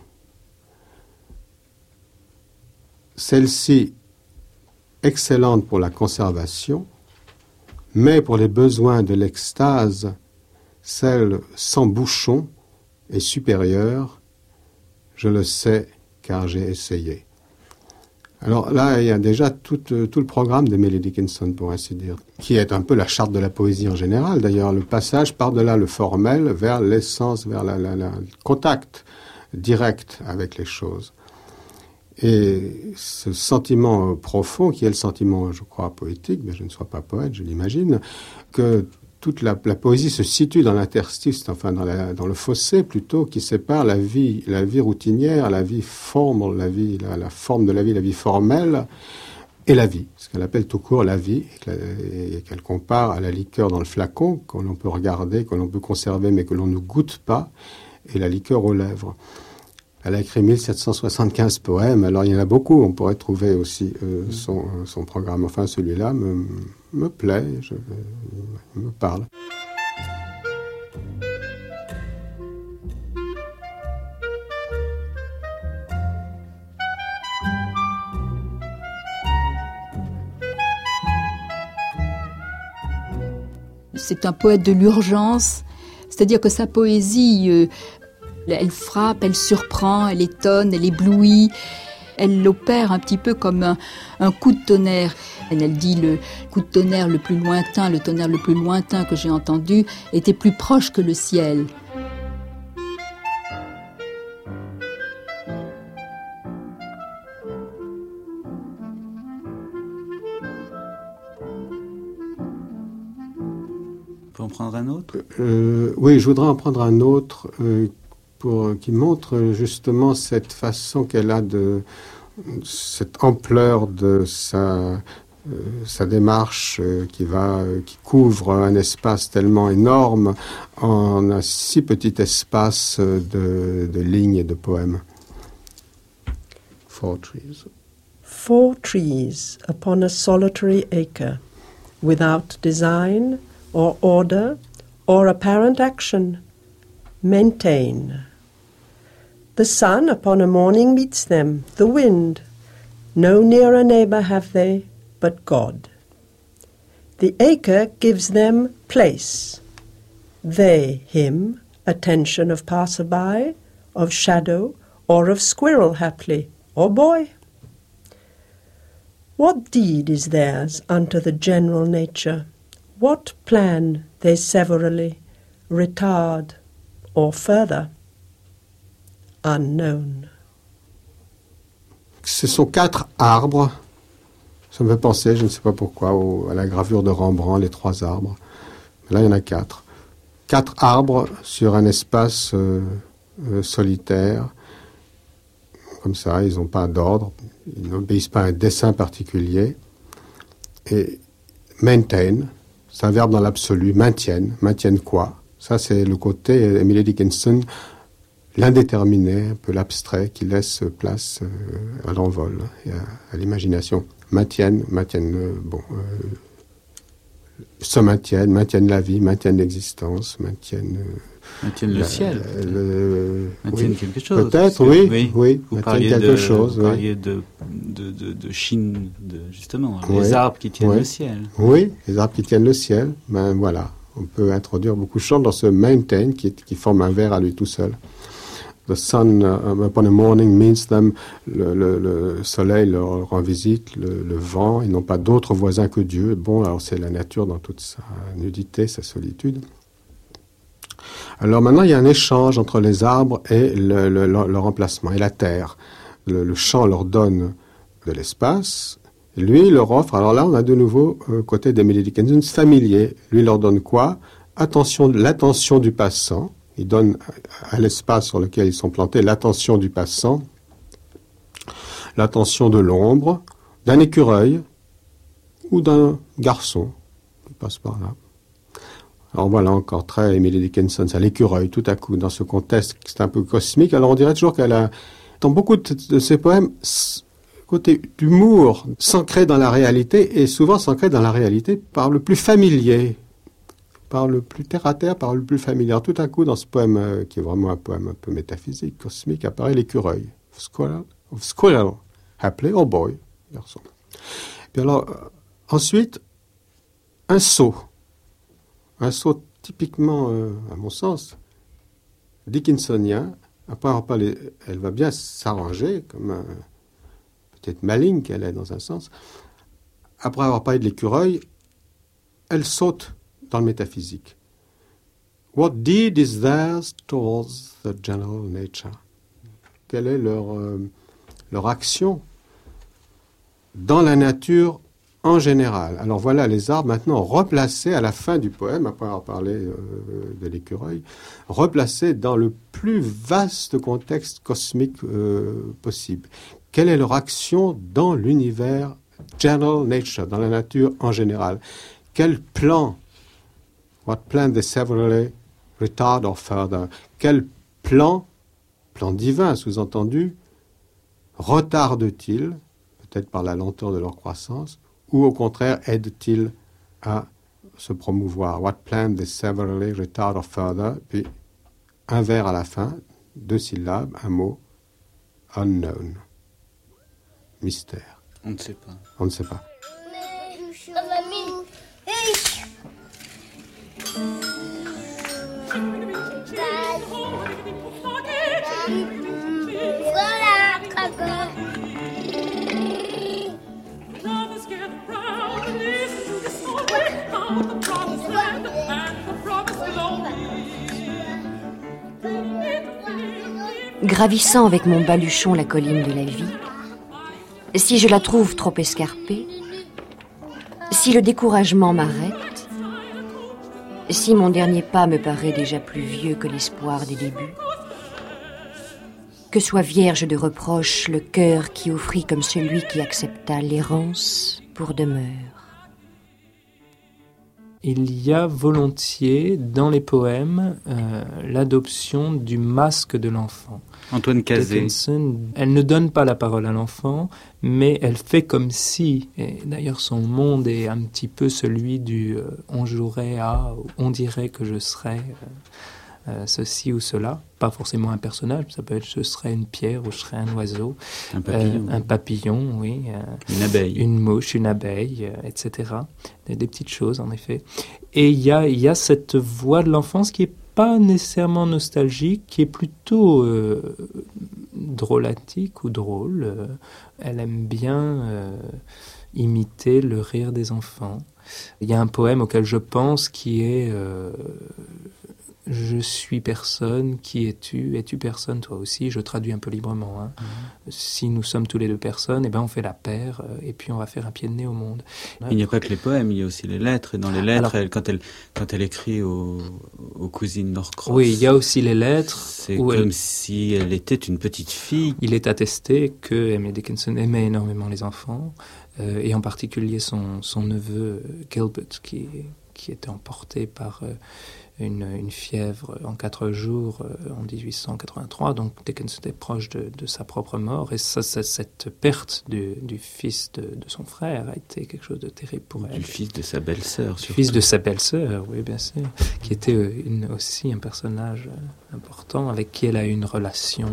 Speaker 6: Celle-ci, excellente pour la conservation, mais pour les besoins de l'extase, celle sans bouchon est supérieure. Je le sais, car j'ai essayé. Alors là, il y a déjà tout, tout le programme d'Emily Dickinson, pour ainsi dire, qui est un peu la charte de la poésie en général. D'ailleurs, le passage par-delà le formel vers l'essence, vers la, la, la, le contact direct avec les choses. Et ce sentiment profond, qui est le sentiment, je crois, poétique, mais je ne sois pas poète, je l'imagine, que toute la, la poésie se situe dans l'interstice, enfin dans, la, dans le fossé plutôt, qui sépare la vie, la vie routinière, la vie forme, la vie, la, la forme de la vie, la vie formelle, et la vie, ce qu'elle appelle tout court la vie, et qu'elle compare à la liqueur dans le flacon, que l'on peut regarder, que l'on peut conserver, mais que l'on ne goûte pas, et la liqueur aux lèvres. Elle a écrit mille sept cent soixante-quinze poèmes, alors il y en a beaucoup, on pourrait trouver aussi euh, son, son programme. Enfin, celui-là me, me plaît, je, me parle.
Speaker 13: C'est un poète de l'urgence, c'est-à-dire que sa poésie... Euh, Elle frappe, elle surprend, elle étonne, elle éblouit. Elle l'opère un petit peu comme un, un coup de tonnerre. Elle, elle dit le coup de tonnerre le plus lointain, le tonnerre le plus lointain que j'ai entendu était plus proche que le ciel.
Speaker 3: On peut en prendre un autre
Speaker 6: euh, Oui, je voudrais en prendre un autre... Euh, Pour, qui montre justement cette façon qu'elle a de cette ampleur de sa, euh, sa démarche euh, qui va, euh, qui couvre un espace tellement énorme en un si petit espace de, de lignes et de poèmes. Four trees.
Speaker 14: Four trees upon a solitary acre, without design or order or apparent action, maintain. The sun upon a morning meets them, the wind. No nearer neighbour have they but God. The acre gives them place. They, him, attention of passer-by, of shadow, or of squirrel haply, or boy. What deed is theirs unto the general nature? What plan they severally retard or further? Unknown.
Speaker 6: Ce sont quatre arbres. Ça me fait penser, je ne sais pas pourquoi, au, à la gravure de Rembrandt, les trois arbres. Mais là, il y en a quatre. Quatre arbres sur un espace euh, euh, solitaire comme ça, ils n'ont pas d'ordre, ils n'obéissent pas à un dessin particulier. Et maintain, c'est un verbe dans l'absolu, maintiennent, maintiennent quoi? Ça, c'est le côté Emily Dickinson, l'indéterminé, un peu l'abstrait, qui laisse place euh, à l'envol et à, à l'imagination. Maintiennent, maintiennent, euh, bon, euh, se maintiennent, maintiennent la vie, maintiennent l'existence, maintiennent... Euh,
Speaker 3: maintiennent le
Speaker 6: la,
Speaker 3: ciel.
Speaker 6: Le,
Speaker 3: maintiennent
Speaker 6: oui,
Speaker 3: quelque chose.
Speaker 6: Peut-être, oui, oui, oui
Speaker 3: vous
Speaker 6: maintiennent quelque
Speaker 3: de,
Speaker 6: chose.
Speaker 3: Vous
Speaker 6: oui.
Speaker 3: parliez de, de, de, de Chine, de, justement,
Speaker 6: oui.
Speaker 3: les arbres qui tiennent
Speaker 6: oui.
Speaker 3: le ciel.
Speaker 6: Oui, les arbres qui tiennent le ciel, ben voilà. On peut introduire beaucoup de choses dans ce maintain qui, qui forme un vers à lui tout seul. The sun uh, upon a morning means them. Le, le, le soleil leur rend visite, le, le vent. Ils n'ont pas d'autres voisins que Dieu. Bon, alors c'est la nature dans toute sa nudité, sa solitude. Alors maintenant, il y a un échange entre les arbres et le, le, le, leur emplacement, et la terre. Le, le champ leur donne de l'espace. Lui, il leur offre, alors là, on a de nouveau, euh, côté d'Emily Dickinson, familier. Lui, il leur donne quoi? Attention, l'attention du passant. Il donne à l'espace sur lequel ils sont plantés l'attention du passant, l'attention de l'ombre, d'un écureuil ou d'un garçon qui passe par là. Alors voilà, encore très Emily Dickinson, c'est l'écureuil, tout à coup, dans ce contexte, c'est un peu cosmique. Alors on dirait toujours qu'elle a, dans beaucoup de, de ses poèmes, côté d'humour, s'ancré dans la réalité, et souvent s'ancré dans la réalité par le plus familier, par le plus terre-à-terre, par le plus familier. Tout à coup, dans ce poème, euh, qui est vraiment un poème un peu métaphysique, cosmique, apparaît l'écureuil. Squirrel, squirrel, appelé oh boy, garçon. Puis alors, euh, ensuite, un saut. Un saut typiquement, euh, à mon sens, dickinsonien. Après avoir parlé, elle va bien s'arranger, comme un, peut-être maligne qu'elle est dans un sens. Après avoir parlé de l'écureuil, elle saute dans le métaphysique. What deed is theirs towards the general nature? Quelle est leur, euh, leur action dans la nature en général? Alors voilà les arbres maintenant replacés à la fin du poème, après avoir parlé euh, de l'écureuil, replacés dans le plus vaste contexte cosmique euh, possible. Quelle est leur action dans l'univers general nature, dans la nature en général? Quel plan? What plan they severally retard or further? Quel plan, plan divin sous-entendu, retarde-t-il, peut-être par la lenteur de leur croissance, ou au contraire aide-t-il à se promouvoir? What plan they severally retard or further? Puis un vers à la fin, deux syllabes, un mot, unknown, mystère.
Speaker 3: On ne sait pas.
Speaker 6: On ne sait pas.
Speaker 10: Gravissant avec mon baluchon la colline de la vie, si je la trouve trop escarpée, si le découragement m'arrête, si mon dernier pas me paraît déjà plus vieux que l'espoir des débuts, que soit vierge de reproches le cœur qui offrit comme celui qui accepta l'errance pour demeure.
Speaker 15: Il y a volontiers dans les poèmes euh, l'adoption du masque de l'enfant.
Speaker 3: Antoine Cazet.
Speaker 15: Dickinson, elle ne donne pas la parole à l'enfant, mais elle fait comme si, et d'ailleurs son monde est un petit peu celui du euh, « on jouerait à » ou « on dirait que je serais euh, euh, ceci ou cela », pas forcément un personnage, ça peut être « je serais une pierre » ou « je serais un oiseau ».
Speaker 3: Un papillon.
Speaker 15: Euh, un papillon, oui. Euh,
Speaker 3: une abeille.
Speaker 15: Une mouche, une abeille, euh, et cetera. Des, des petites choses, en effet. Et il y a, y a cette voix de l'enfance qui est pas nécessairement nostalgique, qui est plutôt euh, drôlatique ou drôle. Euh, elle aime bien euh, imiter le rire des enfants. Il y a un poème auquel je pense qui est euh, je suis personne, qui es-tu? Es-tu personne, toi aussi? Je traduis un peu librement. Hein. Mmh. Si nous sommes tous les deux personnes, eh ben on fait la paire, euh, et puis on va faire un pied de nez au monde.
Speaker 3: Il n'y a pas que les poèmes, il y a aussi les lettres. Et dans les lettres,
Speaker 15: Alors,
Speaker 3: elle, quand, elle, quand elle écrit aux, aux cousines Norcross...
Speaker 15: Oui, il y a aussi les lettres.
Speaker 3: C'est comme elle, si elle était une petite fille.
Speaker 15: Il est attesté que Emily Dickinson aimait énormément les enfants, euh, et en particulier son, son neveu Gilbert, qui, qui était emporté par... Euh, Une, une fièvre en quatre jours euh, en dix-huit cent quatre-vingt-trois, donc Dickinson était proche de, de sa propre mort, et ça, ça, cette perte du, du fils de, de son frère a été quelque chose de terrible pour elle.
Speaker 3: Du fils de sa belle-sœur, surtout.
Speaker 15: Du fils de sa belle-sœur, oui, bien sûr, qui était une, aussi un personnage important, avec qui elle a eu une relation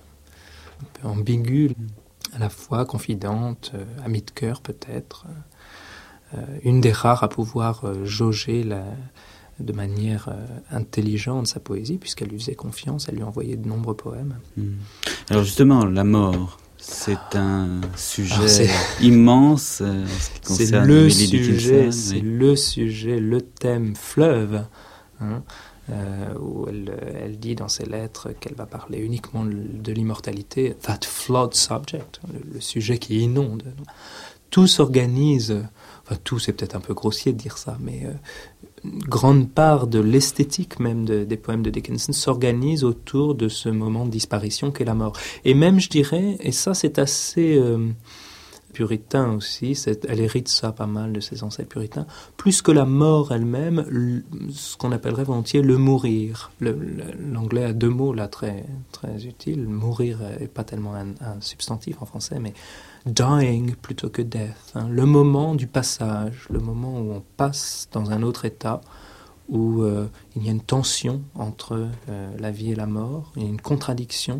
Speaker 15: euh, un peu ambiguë, à la fois confidente, euh, amie de cœur peut-être, euh, une des rares à pouvoir euh, jauger la... de manière euh, intelligente sa poésie, puisqu'elle lui faisait confiance, elle lui envoyait de nombreux poèmes.
Speaker 3: Mmh. Alors justement, la mort, c'est un sujet
Speaker 15: Alors c'est...
Speaker 3: immense euh, en ce qui concerne
Speaker 15: c'est le
Speaker 3: Emily
Speaker 15: sujet,
Speaker 3: Dickinson.
Speaker 15: C'est
Speaker 3: oui.
Speaker 15: le sujet, le thème fleuve, hein, euh, où elle, elle dit dans ses lettres qu'elle va parler uniquement de l'immortalité, that flood subject, le, le sujet qui inonde. Tout s'organise, enfin tout, c'est peut-être un peu grossier de dire ça, mais... Euh, une grande part de l'esthétique même de, des poèmes de Dickinson s'organise autour de ce moment de disparition qu'est la mort. Et même, je dirais, et ça c'est assez euh, puritain aussi, c'est, elle hérite ça pas mal de ses ancêtres puritains, plus que la mort elle-même, l, ce qu'on appellerait volontiers le mourir. Le, le, l'anglais a deux mots là très, très utiles, mourir n'est pas tellement un, un substantif en français, mais dying plutôt que death, hein, le moment du passage, le moment où on passe dans un autre état, où euh, il y a une tension entre euh, la vie et la mort, il y a une contradiction,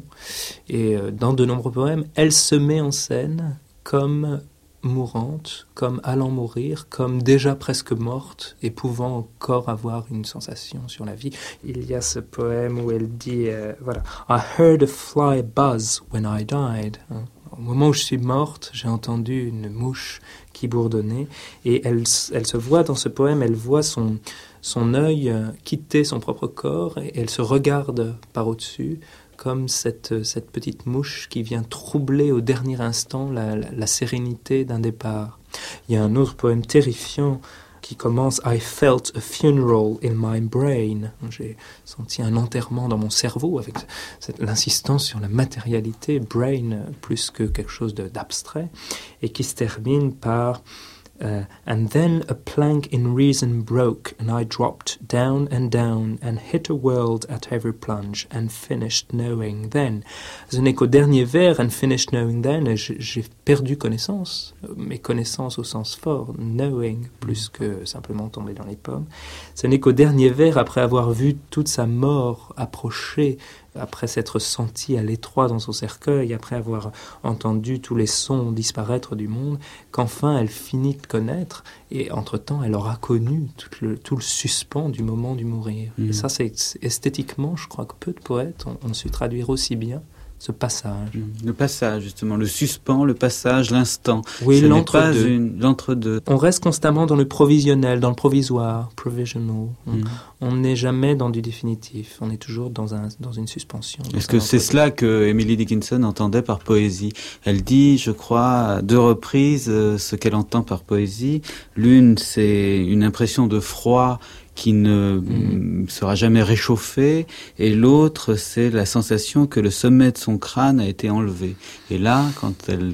Speaker 15: et euh, dans de nombreux poèmes, elle se met en scène comme mourante, comme allant mourir, comme déjà presque morte, et pouvant encore avoir une sensation sur la vie. Il y a ce poème où elle dit, euh, voilà, « I heard a fly buzz when I died hein. ». Au moment où je suis morte, j'ai entendu une mouche qui bourdonnait, et elle, elle se voit dans ce poème, elle voit son, son œil quitter son propre corps, et elle se regarde par au-dessus, comme cette, cette petite mouche qui vient troubler au dernier instant la, la, la sérénité d'un départ. Il y a un autre poème terrifiant qui commence « I felt a funeral in my brain ». J'ai senti un enterrement dans mon cerveau, avec cette, l'insistance sur la matérialité, brain, plus que quelque chose de, d'abstrait, et qui se termine par uh, « And then a plank in reason broke, and I dropped down and down, and hit a world at every plunge, and finished knowing then ». Ce n'est qu'au dernier vers, « and finished knowing then », j'ai, j'ai perdu connaissance, mes connaissances au sens fort, knowing, plus que simplement tomber dans les pommes. Ce n'est qu'au dernier vers, après avoir vu toute sa mort approcher, après s'être senti à l'étroit dans son cercueil, après avoir entendu tous les sons disparaître du monde, qu'enfin elle finit de connaître, et entre-temps elle aura connu tout le, tout le suspens du moment du mourir. Mmh. Et ça, c'est, c'est esthétiquement, je crois que peu de poètes ont, ont su traduire aussi bien ce passage.
Speaker 3: Le passage, justement, le suspens, le passage, l'instant.
Speaker 15: Oui,
Speaker 3: Ce
Speaker 15: l'entre-deux.
Speaker 3: Une, l'entre-deux.
Speaker 15: On reste constamment dans le provisionnel, dans le provisoire, provisional. Mm. On n'est jamais dans du définitif. On est toujours dans, un, dans une suspension.
Speaker 3: Est-ce que c'est cela que Emily Dickinson entendait par poésie? Elle dit, je crois, à deux reprises euh, ce qu'elle entend par poésie. L'une, c'est une impression de froid qui ne mmh. sera jamais réchauffé, et l'autre, c'est la sensation que le sommet de son crâne a été enlevé. Et là, quand elle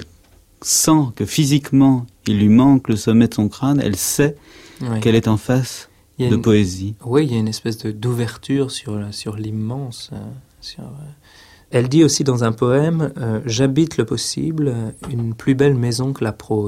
Speaker 3: sent que physiquement, il lui manque le sommet de son crâne, elle sait oui. qu'elle est en face de
Speaker 15: une,
Speaker 3: poésie.
Speaker 15: Oui, il y a une espèce de, d'ouverture sur, sur l'immense. Euh, sur, euh... Elle dit aussi dans un poème, euh, « J'habite le possible, une plus belle maison que la prose ».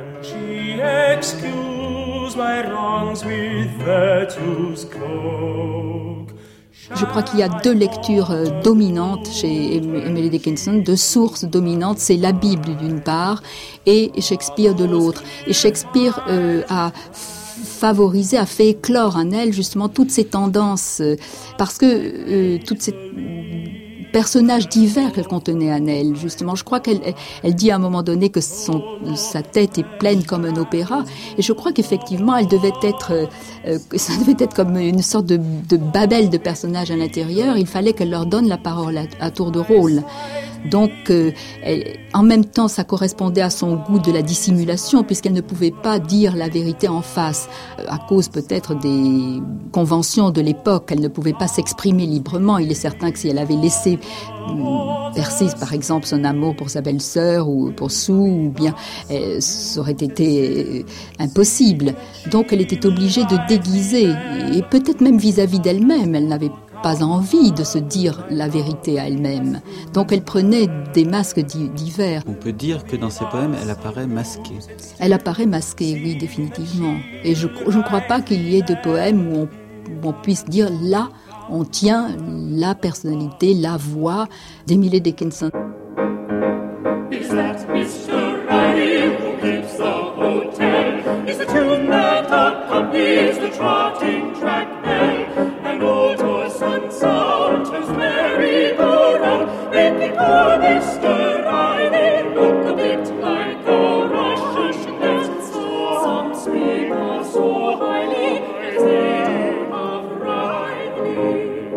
Speaker 13: Je crois qu'il y a deux lectures dominantes chez Emily Dickinson, deux sources dominantes, c'est la Bible d'une part et Shakespeare de l'autre. Et Shakespeare euh, a favorisé, a fait éclore en elle justement toutes ces tendances, euh, parce que euh, toutes ces personnages divers qu'elle contenait en elle. Justement, je crois qu'elle elle dit à un moment donné que son, sa tête est pleine comme un opéra, et je crois qu'effectivement, elle devait être, euh, ça devait être comme une sorte de, de babel de personnages à l'intérieur. Il fallait qu'elle leur donne la parole à, à tour de rôle. Donc, euh, elle, en même temps, ça correspondait à son goût de la dissimulation, puisqu'elle ne pouvait pas dire la vérité en face, euh, à cause peut-être des conventions de l'époque. Elle ne pouvait pas s'exprimer librement. Il est certain que si elle avait laissé euh, percer, par exemple, son amour pour sa belle-sœur ou pour Sue, ou bien, euh, ça aurait été euh, impossible. Donc, elle était obligée de déguiser, et peut-être même vis-à-vis d'elle-même, elle n'avait pas envie de se dire la vérité à elle-même. Donc elle prenait des masques divers.
Speaker 3: On peut dire que dans ses poèmes, elle apparaît masquée.
Speaker 13: Elle apparaît masquée, oui, définitivement. Et je je ne crois pas qu'il y ait de poèmes où on, où on puisse dire là, on tient la personnalité, la voix d'Emily Dickinson.
Speaker 12: Is that mister Riley who keeps the hotel? Is the tune that accompanies the trotting track bell? And old horse sometimes merry-go-round, making poor mister Riley look a bit like a Russian dance. Some speak of so highly as they of Riley.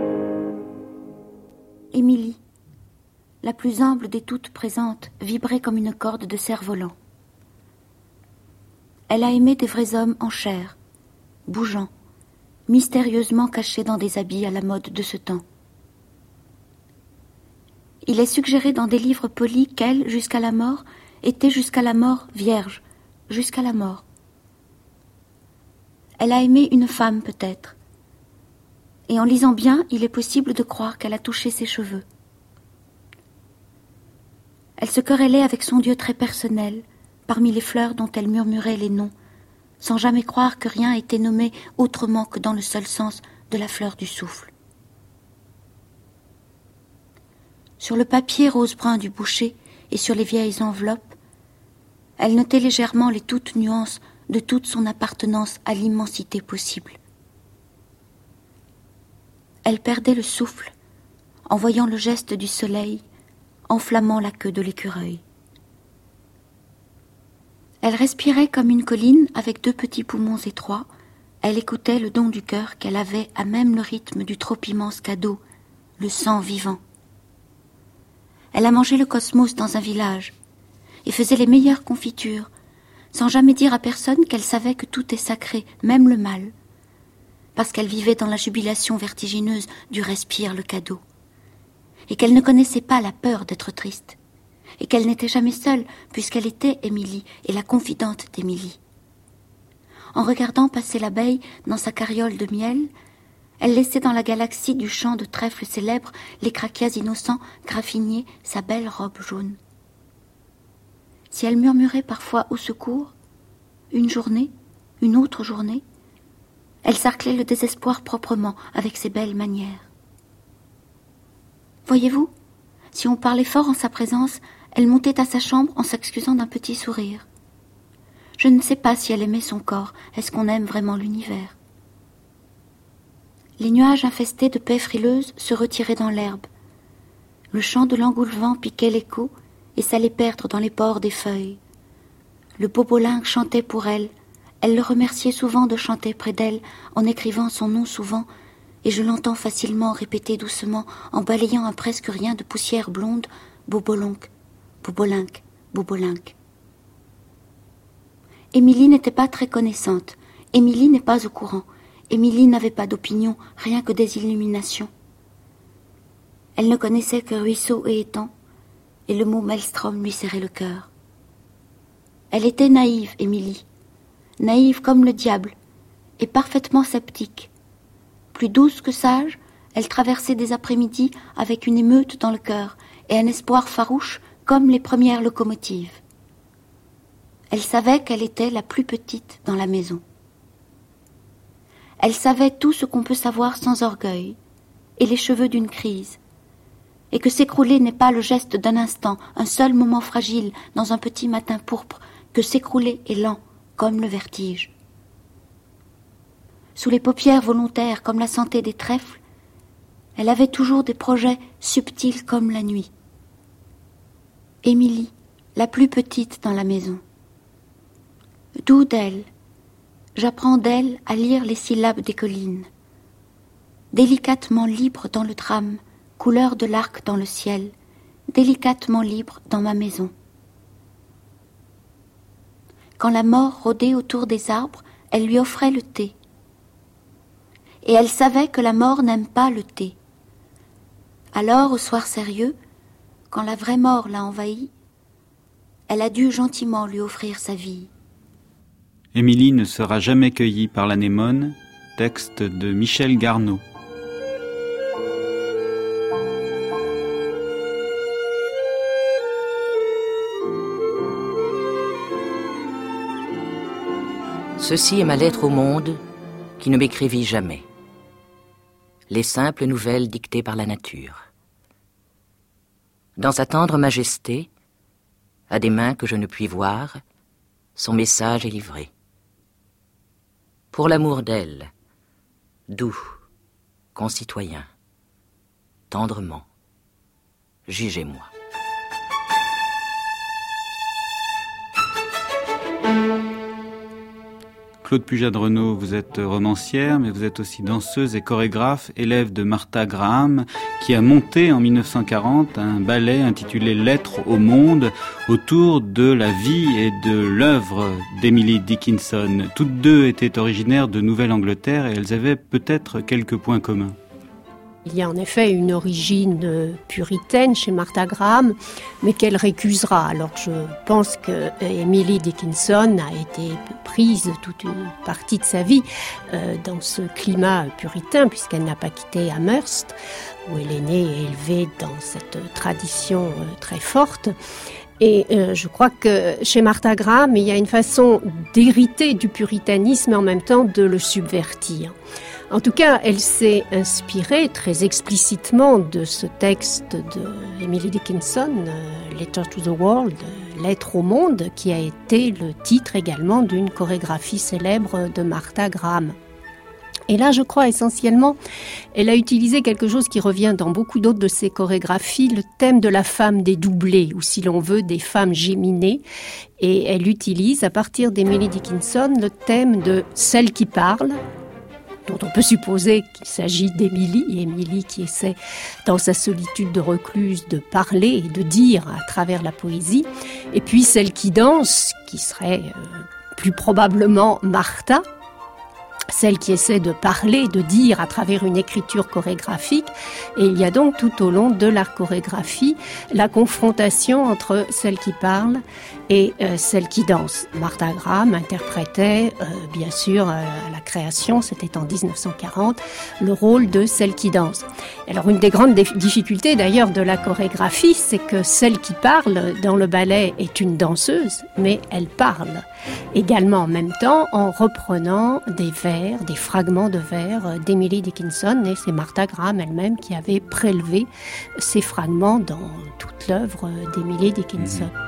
Speaker 16: Émilie, la plus humble des toutes présentes, vibrait comme une corde de cerf-volant. Elle a aimé des vrais hommes en chair, bougeants, mystérieusement cachés dans des habits à la mode de ce temps. Il est suggéré dans des livres polis qu'elle, jusqu'à la mort, était jusqu'à la mort vierge, jusqu'à la mort. Elle a aimé une femme peut-être, et en lisant bien, il est possible de croire qu'elle a touché ses cheveux. Elle se querellait avec son Dieu très personnel, parmi les fleurs dont elle murmurait les noms, sans jamais croire que rien était nommé autrement que dans le seul sens de la fleur du souffle. Sur le papier rose-brun du boucher et sur les vieilles enveloppes, elle notait légèrement les toutes nuances de toute son appartenance à l'immensité possible. Elle perdait le souffle en voyant le geste du soleil enflammant la queue de l'écureuil. Elle respirait comme une colline avec deux petits poumons étroits. Elle écoutait le don du cœur qu'elle avait à même le rythme du trop immense cadeau, le sang vivant. Elle a mangé le cosmos dans un village et faisait les meilleures confitures, sans jamais dire à personne qu'elle savait que tout est sacré, même le mal, parce qu'elle vivait dans la jubilation vertigineuse du respire le cadeau, et qu'elle ne connaissait pas la peur d'être triste, et qu'elle n'était jamais seule, puisqu'elle était Émilie et la confidente d'Émilie. En regardant passer l'abeille dans sa carriole de miel, elle laissait dans la galaxie du champ de trèfle célèbre les craquias innocents graffiner sa belle robe jaune. Si elle murmurait parfois au secours, une journée, une autre journée, elle sarclait le désespoir proprement avec ses belles manières. Voyez-vous, si on parlait fort en sa présence, elle montait à sa chambre en s'excusant d'un petit sourire. Je ne sais pas si elle aimait son corps. Est-ce qu'on aime vraiment l'univers? Les nuages infestés de paix frileuses se retiraient dans l'herbe. Le chant de l'engoulevent piquait l'écho et s'allait perdre dans les pores des feuilles. Le bobolink chantait pour elle. Elle le remerciait souvent de chanter près d'elle en écrivant son nom souvent, et je l'entends facilement répéter doucement en balayant un presque rien de poussière blonde, bobolonk, bobolink, bobolink. Émilie n'était pas très connaissante. Émilie n'est pas au courant. Émilie n'avait pas d'opinion, rien que des illuminations. Elle ne connaissait que ruisseau et étang, et le mot maelstrom lui serrait le cœur. Elle était naïve, Émilie, naïve comme le diable, et parfaitement sceptique. Plus douce que sage, elle traversait des après-midi avec une émeute dans le cœur et un espoir farouche comme les premières locomotives. Elle savait qu'elle était la plus petite dans la maison. Elle savait tout ce qu'on peut savoir sans orgueil, et les cheveux d'une crise, et que s'écrouler n'est pas le geste d'un instant, un seul moment fragile dans un petit matin pourpre, que s'écrouler est lent, comme le vertige. Sous les paupières volontaires comme la santé des trèfles, Elle avait toujours des projets subtils comme la nuit. Émilie, la plus petite dans la maison. Doux d'elle, j'apprends d'elle à lire les syllabes des collines. Délicatement libre dans le tram, couleur de l'arc dans le ciel, délicatement libre dans ma maison. Quand la mort rôdait autour des arbres, elle lui offrait le thé. Et elle savait que la mort n'aime pas le thé. Alors, au soir sérieux, quand la vraie mort l'a envahie, elle a dû gentiment lui offrir sa vie.
Speaker 3: Émilie ne sera jamais cueillie par l'anémone, texte de Michel Garneau.
Speaker 11: Ceci est ma lettre au monde qui ne m'écrivit jamais. Les simples nouvelles dictées par la nature. Dans sa tendre majesté, à des mains que je ne puis voir, son message est livré. Pour l'amour d'elle, doux, concitoyen, tendrement, jugez-moi.
Speaker 3: Claude Pujadt-Renaud, vous êtes romancière, mais vous êtes aussi danseuse et chorégraphe, élève de Martha Graham, qui a monté en mille neuf cent quarante un ballet intitulé Lettres au monde, autour de la vie et de l'œuvre d'Emily Dickinson. Toutes deux étaient originaires de Nouvelle-Angleterre et elles avaient peut-être quelques points communs.
Speaker 17: Il y a en effet une origine puritaine chez Martha Graham, mais qu'elle récusera. Alors je pense que Emily Dickinson a été prise toute une partie de sa vie euh, dans ce climat puritain, puisqu'elle n'a pas quitté Amherst, où elle est née et élevée dans cette tradition euh, très forte. Et euh, je crois que chez Martha Graham, il y a une façon d'hériter du puritanisme et en même temps de le subvertir. En tout cas, elle s'est inspirée très explicitement de ce texte de Emily Dickinson, euh, Letter to the World, Lettre au monde, qui a été le titre également d'une chorégraphie célèbre de Martha Graham. Et là, je crois essentiellement, elle a utilisé quelque chose qui revient dans beaucoup d'autres de ses chorégraphies, le thème de la femme dédoublée, ou si l'on veut, des femmes géminées. Et elle utilise, à partir d'Emily Dickinson, le thème de celle qui parle, dont on peut supposer qu'il s'agit d'Émilie, et Émilie qui essaie, dans sa solitude de recluse, de parler et de dire à travers la poésie, et puis celle qui danse, qui serait euh, plus probablement Martha, celle qui essaie de parler, de dire à travers une écriture chorégraphique. Et il y a donc tout au long de la chorégraphie la confrontation entre celle qui parle et euh, celle qui danse. Martha Graham interprétait, euh, bien sûr, euh, à la création, c'était en dix-neuf cent quarante, le rôle de celle qui danse. Alors une des grandes difficultés d'ailleurs de la chorégraphie, c'est que celle qui parle dans le ballet est une danseuse, mais elle parle également en même temps en reprenant des vers, des fragments de vers d'Emily Dickinson, et c'est Martha Graham elle-même qui avait prélevé ces fragments dans toute l'œuvre d'Emily Dickinson. Mmh.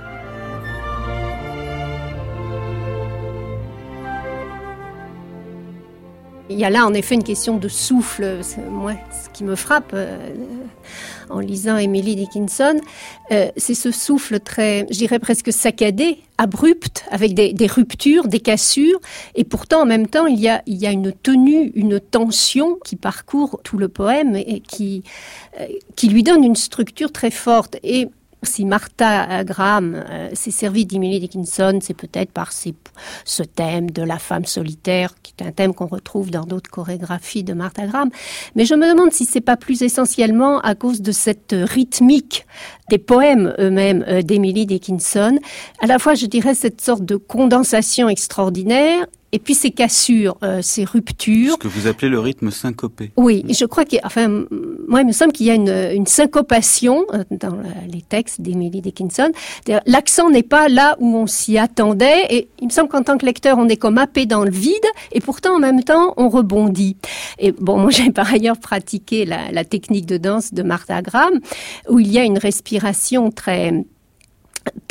Speaker 17: Il y a là en effet une question de souffle. C'est, moi, ce qui me frappe euh, en lisant Emily Dickinson, euh, c'est ce souffle très, je dirais presque saccadé, abrupt, avec des, des ruptures, des cassures, et pourtant en même temps il y a, il y a une tenue, une tension qui parcourt tout le poème et qui, euh, qui lui donne une structure très forte. Et si Martha Graham euh, s'est servie d'Emily Dickinson, c'est peut-être par ces, ce thème de la femme solitaire, qui est un thème qu'on retrouve dans d'autres chorégraphies de Martha Graham. Mais je me demande si c'est pas plus essentiellement à cause de cette rythmique des poèmes eux-mêmes euh, d'Emily Dickinson. À la fois, je dirais, cette sorte de condensation extraordinaire, et puis ces cassures, euh, ces ruptures.
Speaker 3: Ce que vous appelez le rythme syncopé.
Speaker 17: Oui, je crois qu'il y a, enfin, moi, il me semble qu'il y a une, une syncopation euh, dans les textes d'Emily Dickinson. L'accent n'est pas là où on s'y attendait, et il me semble qu'en tant que lecteur, on est comme happé dans le vide, et pourtant, en même temps, on rebondit. Et bon, moi, j'ai par ailleurs pratiqué la, la technique de danse de Martha Graham, où il y a une respiration très... très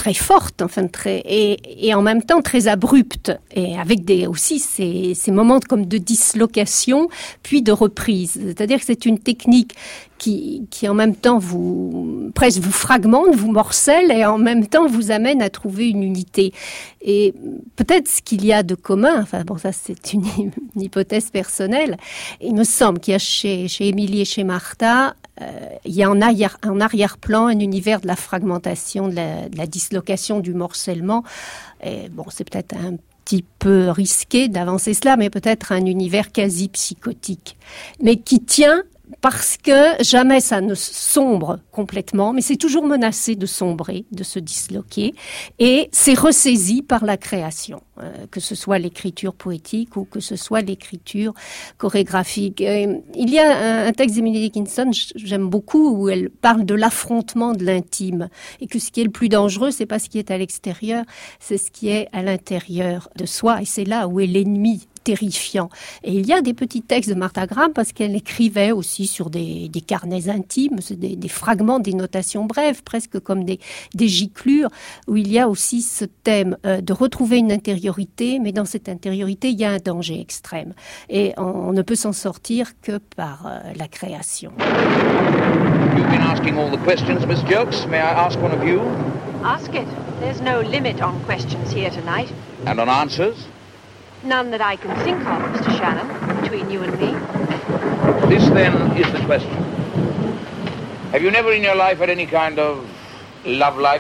Speaker 17: très forte, enfin très et, et en même temps très abrupte, et avec des aussi ces, ces moments comme de dislocation puis de reprise. C'est-à-dire que c'est une technique qui, qui en même temps vous presque vous fragmente, vous morcelle et en même temps vous amène à trouver une unité. Et peut-être ce qu'il y a de commun, enfin bon ça c'est une, une hypothèse personnelle, il me semble qu'il y a chez, chez Émilie et chez Martha, euh, il y a en, arrière, en arrière-plan un univers de la fragmentation, de la, de la dislocation, du morcellement. Et bon, c'est peut-être un petit peu risqué d'avancer cela, mais peut-être un univers quasi psychotique, mais qui tient parce que jamais ça ne sombre complètement, mais c'est toujours menacé de sombrer, de se disloquer, et c'est ressaisi par la création, euh, que ce soit l'écriture poétique ou que ce soit l'écriture chorégraphique. Euh, il y a un, un texte d'Emily Dickinson, j'aime beaucoup, où elle parle de l'affrontement de l'intime, et que ce qui est le plus dangereux, c'est pas ce qui est à l'extérieur, c'est ce qui est à l'intérieur de soi, et c'est là où est l'ennemi terrifiant. Et il y a des petits textes de Martha Graham parce qu'elle écrivait aussi sur des, des carnets intimes, des, des fragments, des notations brèves, presque comme des, des giclures, où il y a aussi ce thème euh, de retrouver une intériorité, mais dans cette intériorité, il y a un danger extrême. Et on, on ne peut s'en sortir que par euh, la création.
Speaker 18: You've been asking all the questions, Miss Jokes. May I ask one of you?
Speaker 19: Ask it. There's no limit on questions here tonight.
Speaker 18: And on answers?
Speaker 19: None that I can think of, Mister Shannon, between you and me.
Speaker 18: This, then, is the question. Have you never in your life had any kind of love life?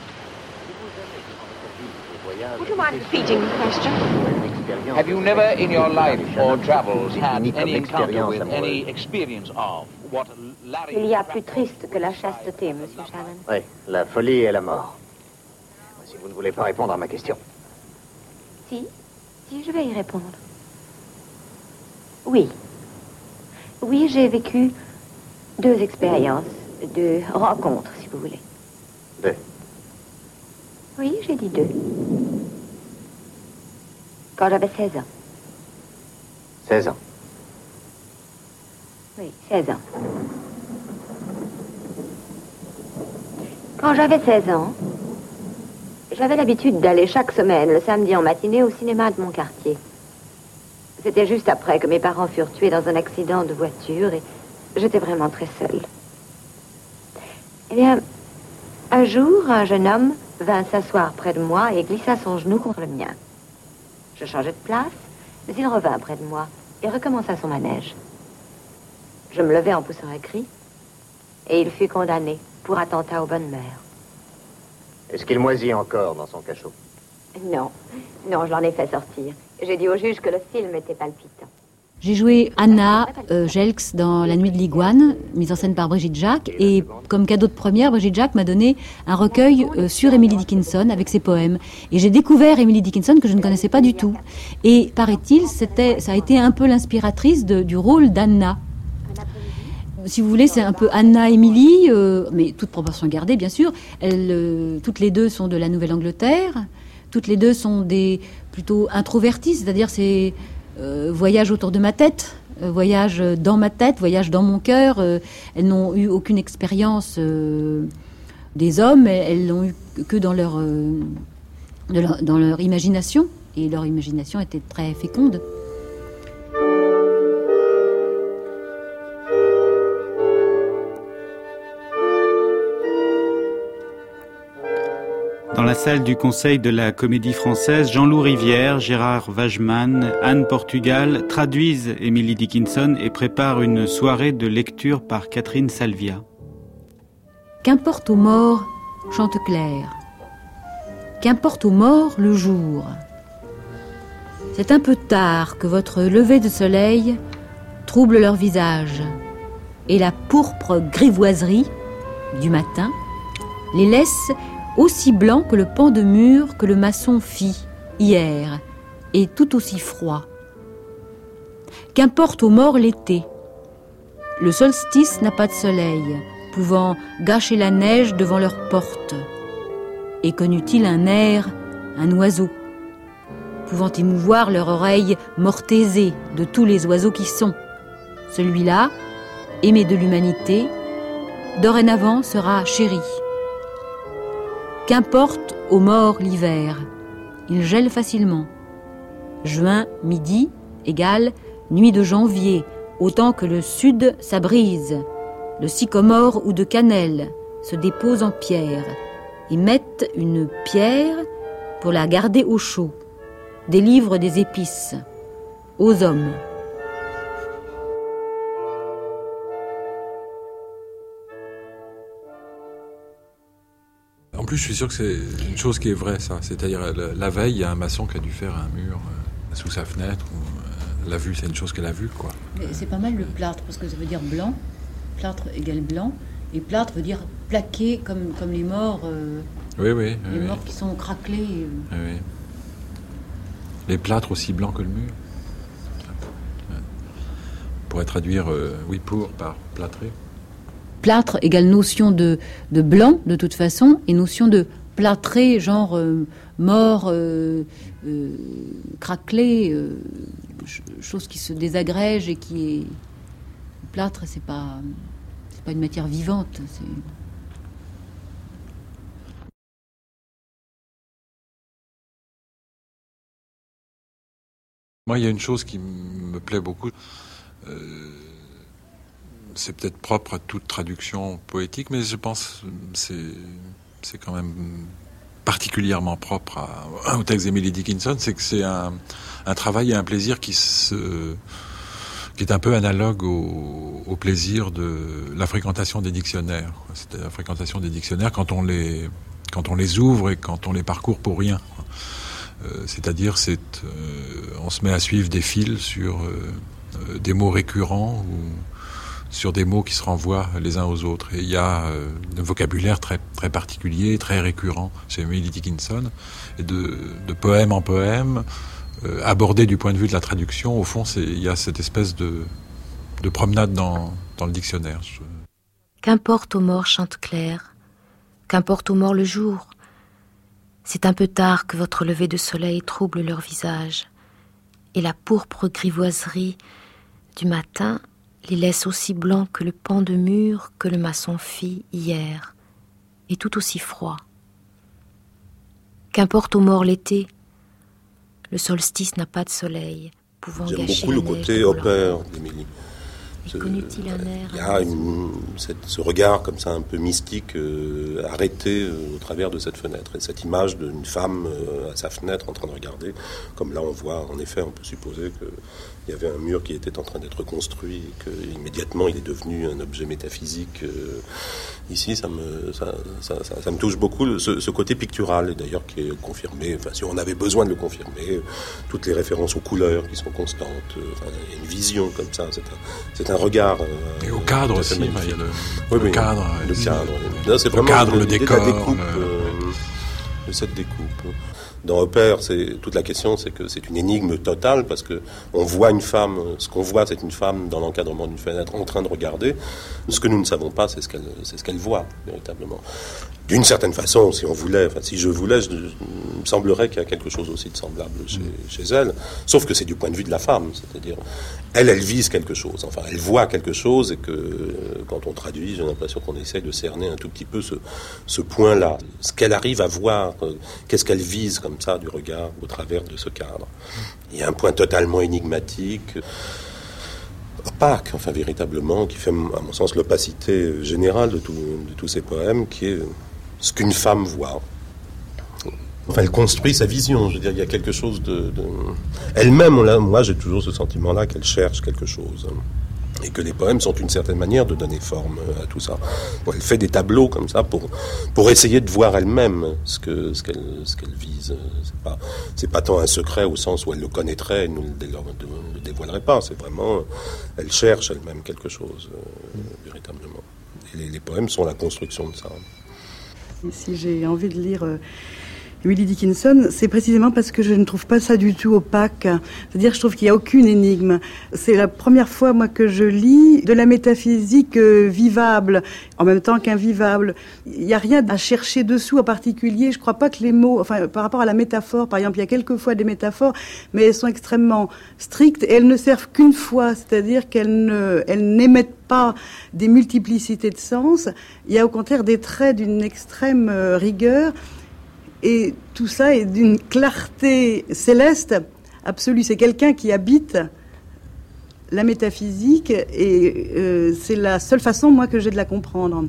Speaker 19: Would you mind repeating the question?
Speaker 18: Have you never in your life or travels had any encounter with, any experience of what Larry...
Speaker 20: Il y a plus triste que la chasteté, Monsieur Shannon.
Speaker 21: Oui, la folie et la mort. Si vous ne voulez pas répondre à ma question.
Speaker 20: Si. Si, je vais y répondre. Oui. Oui, j'ai vécu deux expériences, deux rencontres, si vous voulez.
Speaker 21: Deux.
Speaker 20: Oui, j'ai dit deux. Quand j'avais seize ans.
Speaker 21: seize ans.
Speaker 20: Oui, seize ans. Quand j'avais seize ans, j'avais l'habitude d'aller chaque semaine, le samedi en matinée, au cinéma de mon quartier. C'était juste après que mes parents furent tués dans un accident de voiture et j'étais vraiment très seule. Eh bien, un jour, un jeune homme vint s'asseoir près de moi et glissa son genou contre le mien. Je changeai de place, mais il revint près de moi et recommença son manège. Je me levai en poussant un cri et il fut condamné pour attentat aux bonnes mœurs.
Speaker 21: Est-ce qu'il moisit encore dans son cachot?
Speaker 20: Non, non, je l'en ai fait sortir. J'ai dit au juge que le film était palpitant.
Speaker 7: J'ai joué Anna euh, Jelks dans La Nuit de l'Iguane, mise en scène par Brigitte Jacques, et comme cadeau de première, Brigitte Jacques m'a donné un recueil euh, sur Emily Dickinson avec ses poèmes. Et j'ai découvert Emily Dickinson que je ne connaissais pas du tout. Et paraît-il, c'était, ça a été un peu l'inspiratrice de, du rôle d'Anna. Si vous voulez, c'est un peu Anna Emily, euh, mais toute proportion gardée, bien sûr. Elles, euh, toutes les deux sont de la Nouvelle-Angleterre. Toutes les deux sont des plutôt introverties, c'est-à-dire c'est euh, voyage autour de ma tête, euh, voyage dans ma tête, voyage dans mon cœur. Euh, elles n'ont eu aucune expérience euh, des hommes, elles l'ont eu que dans leur, euh, de leur, dans leur imagination, et leur imagination était très féconde.
Speaker 3: Dans la salle du Conseil de la Comédie Française, Jean-Loup Rivière, Gérard Wageman, Anne Portugal traduisent Emily Dickinson et préparent une soirée de lecture par Catherine Salvia.
Speaker 7: Qu'importe aux morts, chante Claire. Qu'importe aux morts le jour. C'est un peu tard que votre lever de soleil trouble leur visage, et la pourpre grivoiserie du matin les laisse aussi blanc que le pan de mur que le maçon fit hier, et tout aussi froid. Qu'importe aux morts l'été. Le solstice n'a pas de soleil, pouvant gâcher la neige devant leur porte. Et connut-il un air, un oiseau, pouvant émouvoir leur oreille mortaisée de tous les oiseaux qui sont. Celui-là, aimé de l'humanité, dorénavant sera chéri. Qu'importe aux morts l'hiver, il gèle facilement. Juin, midi, égale nuit de janvier, autant que le sud s'abrise. Le sycomore ou de cannelle se dépose en pierre et mettent une pierre pour la garder au chaud. Délivre des épices aux hommes.
Speaker 4: En plus, je suis sûr que c'est une chose qui est vraie, ça. C'est-à-dire, la veille, il y a un maçon qui a dû faire un mur euh, sous sa fenêtre. Ou, euh, l'a vu, c'est une chose qu'elle a vue, quoi.
Speaker 1: Mais c'est pas mal le plâtre, parce que ça veut dire blanc. Plâtre égale blanc. Et plâtre veut dire plaqué, comme, comme les morts. Euh,
Speaker 4: oui, oui.
Speaker 1: Les
Speaker 4: oui,
Speaker 1: morts
Speaker 4: oui.
Speaker 1: qui sont craquelés. Euh.
Speaker 4: Oui, oui. Les plâtres aussi blancs que le mur. On pourrait traduire euh, oui pour par plâtré.
Speaker 1: Plâtre égale notion de, de blanc, de toute façon, et notion de plâtré, genre euh, mort, euh, euh, craquelé, euh, chose qui se désagrège et qui est... Plâtre, c'est pas, c'est pas une matière vivante. C'est...
Speaker 4: Moi, il y a une chose qui me plaît beaucoup. Euh, c'est peut-être propre à toute traduction poétique, mais je pense que c'est, c'est quand même particulièrement propre à, au texte d'Emily Dickinson, c'est que c'est un, un travail et un plaisir qui, se, qui est un peu analogue au, au plaisir de la fréquentation des dictionnaires. C'est la fréquentation des dictionnaires quand on les, quand on les ouvre et quand on les parcourt pour rien. Euh, c'est-à-dire, c'est, euh, on se met à suivre des fils sur euh, euh, des mots récurrents ou sur des mots qui se renvoient les uns aux autres. Et il y a euh, un vocabulaire très, très particulier, très récurrent chez Emily Dickinson, et de, de poème en poème, euh, abordé du point de vue de la traduction, au fond, c'est, il y a cette espèce de, de promenade dans, dans le dictionnaire. Je...
Speaker 10: Qu'importe aux morts chante clair, qu'importe aux morts le jour, c'est un peu tard que votre lever de soleil trouble leur visage, et la pourpre grivoiserie du matin les laisse aussi blancs que le pan de mur que le maçon fit hier, et tout aussi froid. Qu'importe aux morts l'été, le solstice n'a pas de soleil, pouvant
Speaker 22: J'aime
Speaker 10: gâcher
Speaker 22: beaucoup
Speaker 10: la
Speaker 22: le
Speaker 10: neige
Speaker 22: côté
Speaker 10: de
Speaker 22: opère
Speaker 10: blanc.
Speaker 22: d'Émilie.
Speaker 10: Et connut-il un air
Speaker 22: Il y a une, cette, ce regard comme ça un peu mystique euh, arrêté euh, au travers de cette fenêtre. Et cette image d'une femme euh, à sa fenêtre en train de regarder, comme là on voit, en effet, on peut supposer qu'il y avait un mur qui était en train d'être construit et qu'immédiatement il est devenu un objet métaphysique. Euh, ici, ça me, ça, ça, ça, ça me touche beaucoup, ce, ce côté pictural, et d'ailleurs qui est confirmé, enfin si on avait besoin de le confirmer, toutes les références aux couleurs qui sont constantes, euh, enfin, il y a une vision comme ça, c'est un, c'est un regard. Euh,
Speaker 4: et au cadre aussi, il y a le,
Speaker 22: oui,
Speaker 4: le
Speaker 22: oui,
Speaker 4: cadre.
Speaker 22: Le
Speaker 4: oui.
Speaker 22: cadre. Là, c'est
Speaker 4: le cadre, le décor.
Speaker 22: La découpe,
Speaker 4: le...
Speaker 22: euh, de cette découpe. Dans Opère, c'est, toute la question, c'est que c'est une énigme totale, parce que on voit une femme, ce qu'on voit, c'est une femme dans l'encadrement d'une fenêtre en train de regarder. Ce que nous ne savons pas, c'est ce qu'elle, c'est ce qu'elle voit, véritablement. D'une certaine façon, si on voulait, enfin, si je voulais, je, il me semblerait qu'il y a quelque chose aussi de semblable chez, mmh. chez elle, sauf que c'est du point de vue de la femme, c'est-à-dire, elle, elle vise quelque chose, enfin, elle voit quelque chose, et que, euh, quand on traduit, j'ai l'impression qu'on essaye de cerner un tout petit peu ce, ce point-là, ce qu'elle arrive à voir, euh, qu'est-ce qu'elle vise comme ça du regard au travers de ce cadre. Il y a un point totalement énigmatique, opaque, enfin, véritablement, qui fait, à mon sens, l'opacité générale de, tout, de tous ces poèmes, qui est ce qu'une femme voit. Enfin, elle construit sa vision. Je veux dire, il y a quelque chose de... de... Elle-même, on l'a, moi, j'ai toujours ce sentiment-là qu'elle cherche quelque chose. Et que les poèmes sont une certaine manière de donner forme à tout ça. Bon, elle fait des tableaux comme ça pour, pour essayer de voir elle-même ce, que, ce, qu'elle, ce qu'elle vise. C'est pas, c'est pas tant un secret au sens où elle le connaîtrait et ne le, dé, le dévoilerait pas. C'est vraiment... Elle cherche elle-même quelque chose, euh, véritablement. Et les, les poèmes sont la construction de ça.
Speaker 23: Si j'ai envie de lire euh, Emily Dickinson, c'est précisément parce que je ne trouve pas ça du tout opaque. C'est-à-dire, je trouve qu'il n'y a aucune énigme. C'est la première fois, moi, que je lis de la métaphysique euh, vivable, en même temps qu'invivable. Il n'y a rien à chercher dessous en particulier. Je ne crois pas que les mots, enfin, par rapport à la métaphore, par exemple, il y a quelquefois des métaphores, mais elles sont extrêmement strictes et elles ne servent qu'une fois. C'est-à-dire qu'elles ne, elles n'émettent pas des multiplicités de sens. Il y a au contraire des traits d'une extrême euh, rigueur. Et tout ça est d'une clarté céleste absolue. C'est quelqu'un qui habite la métaphysique et euh, c'est la seule façon, moi, que j'ai de la comprendre.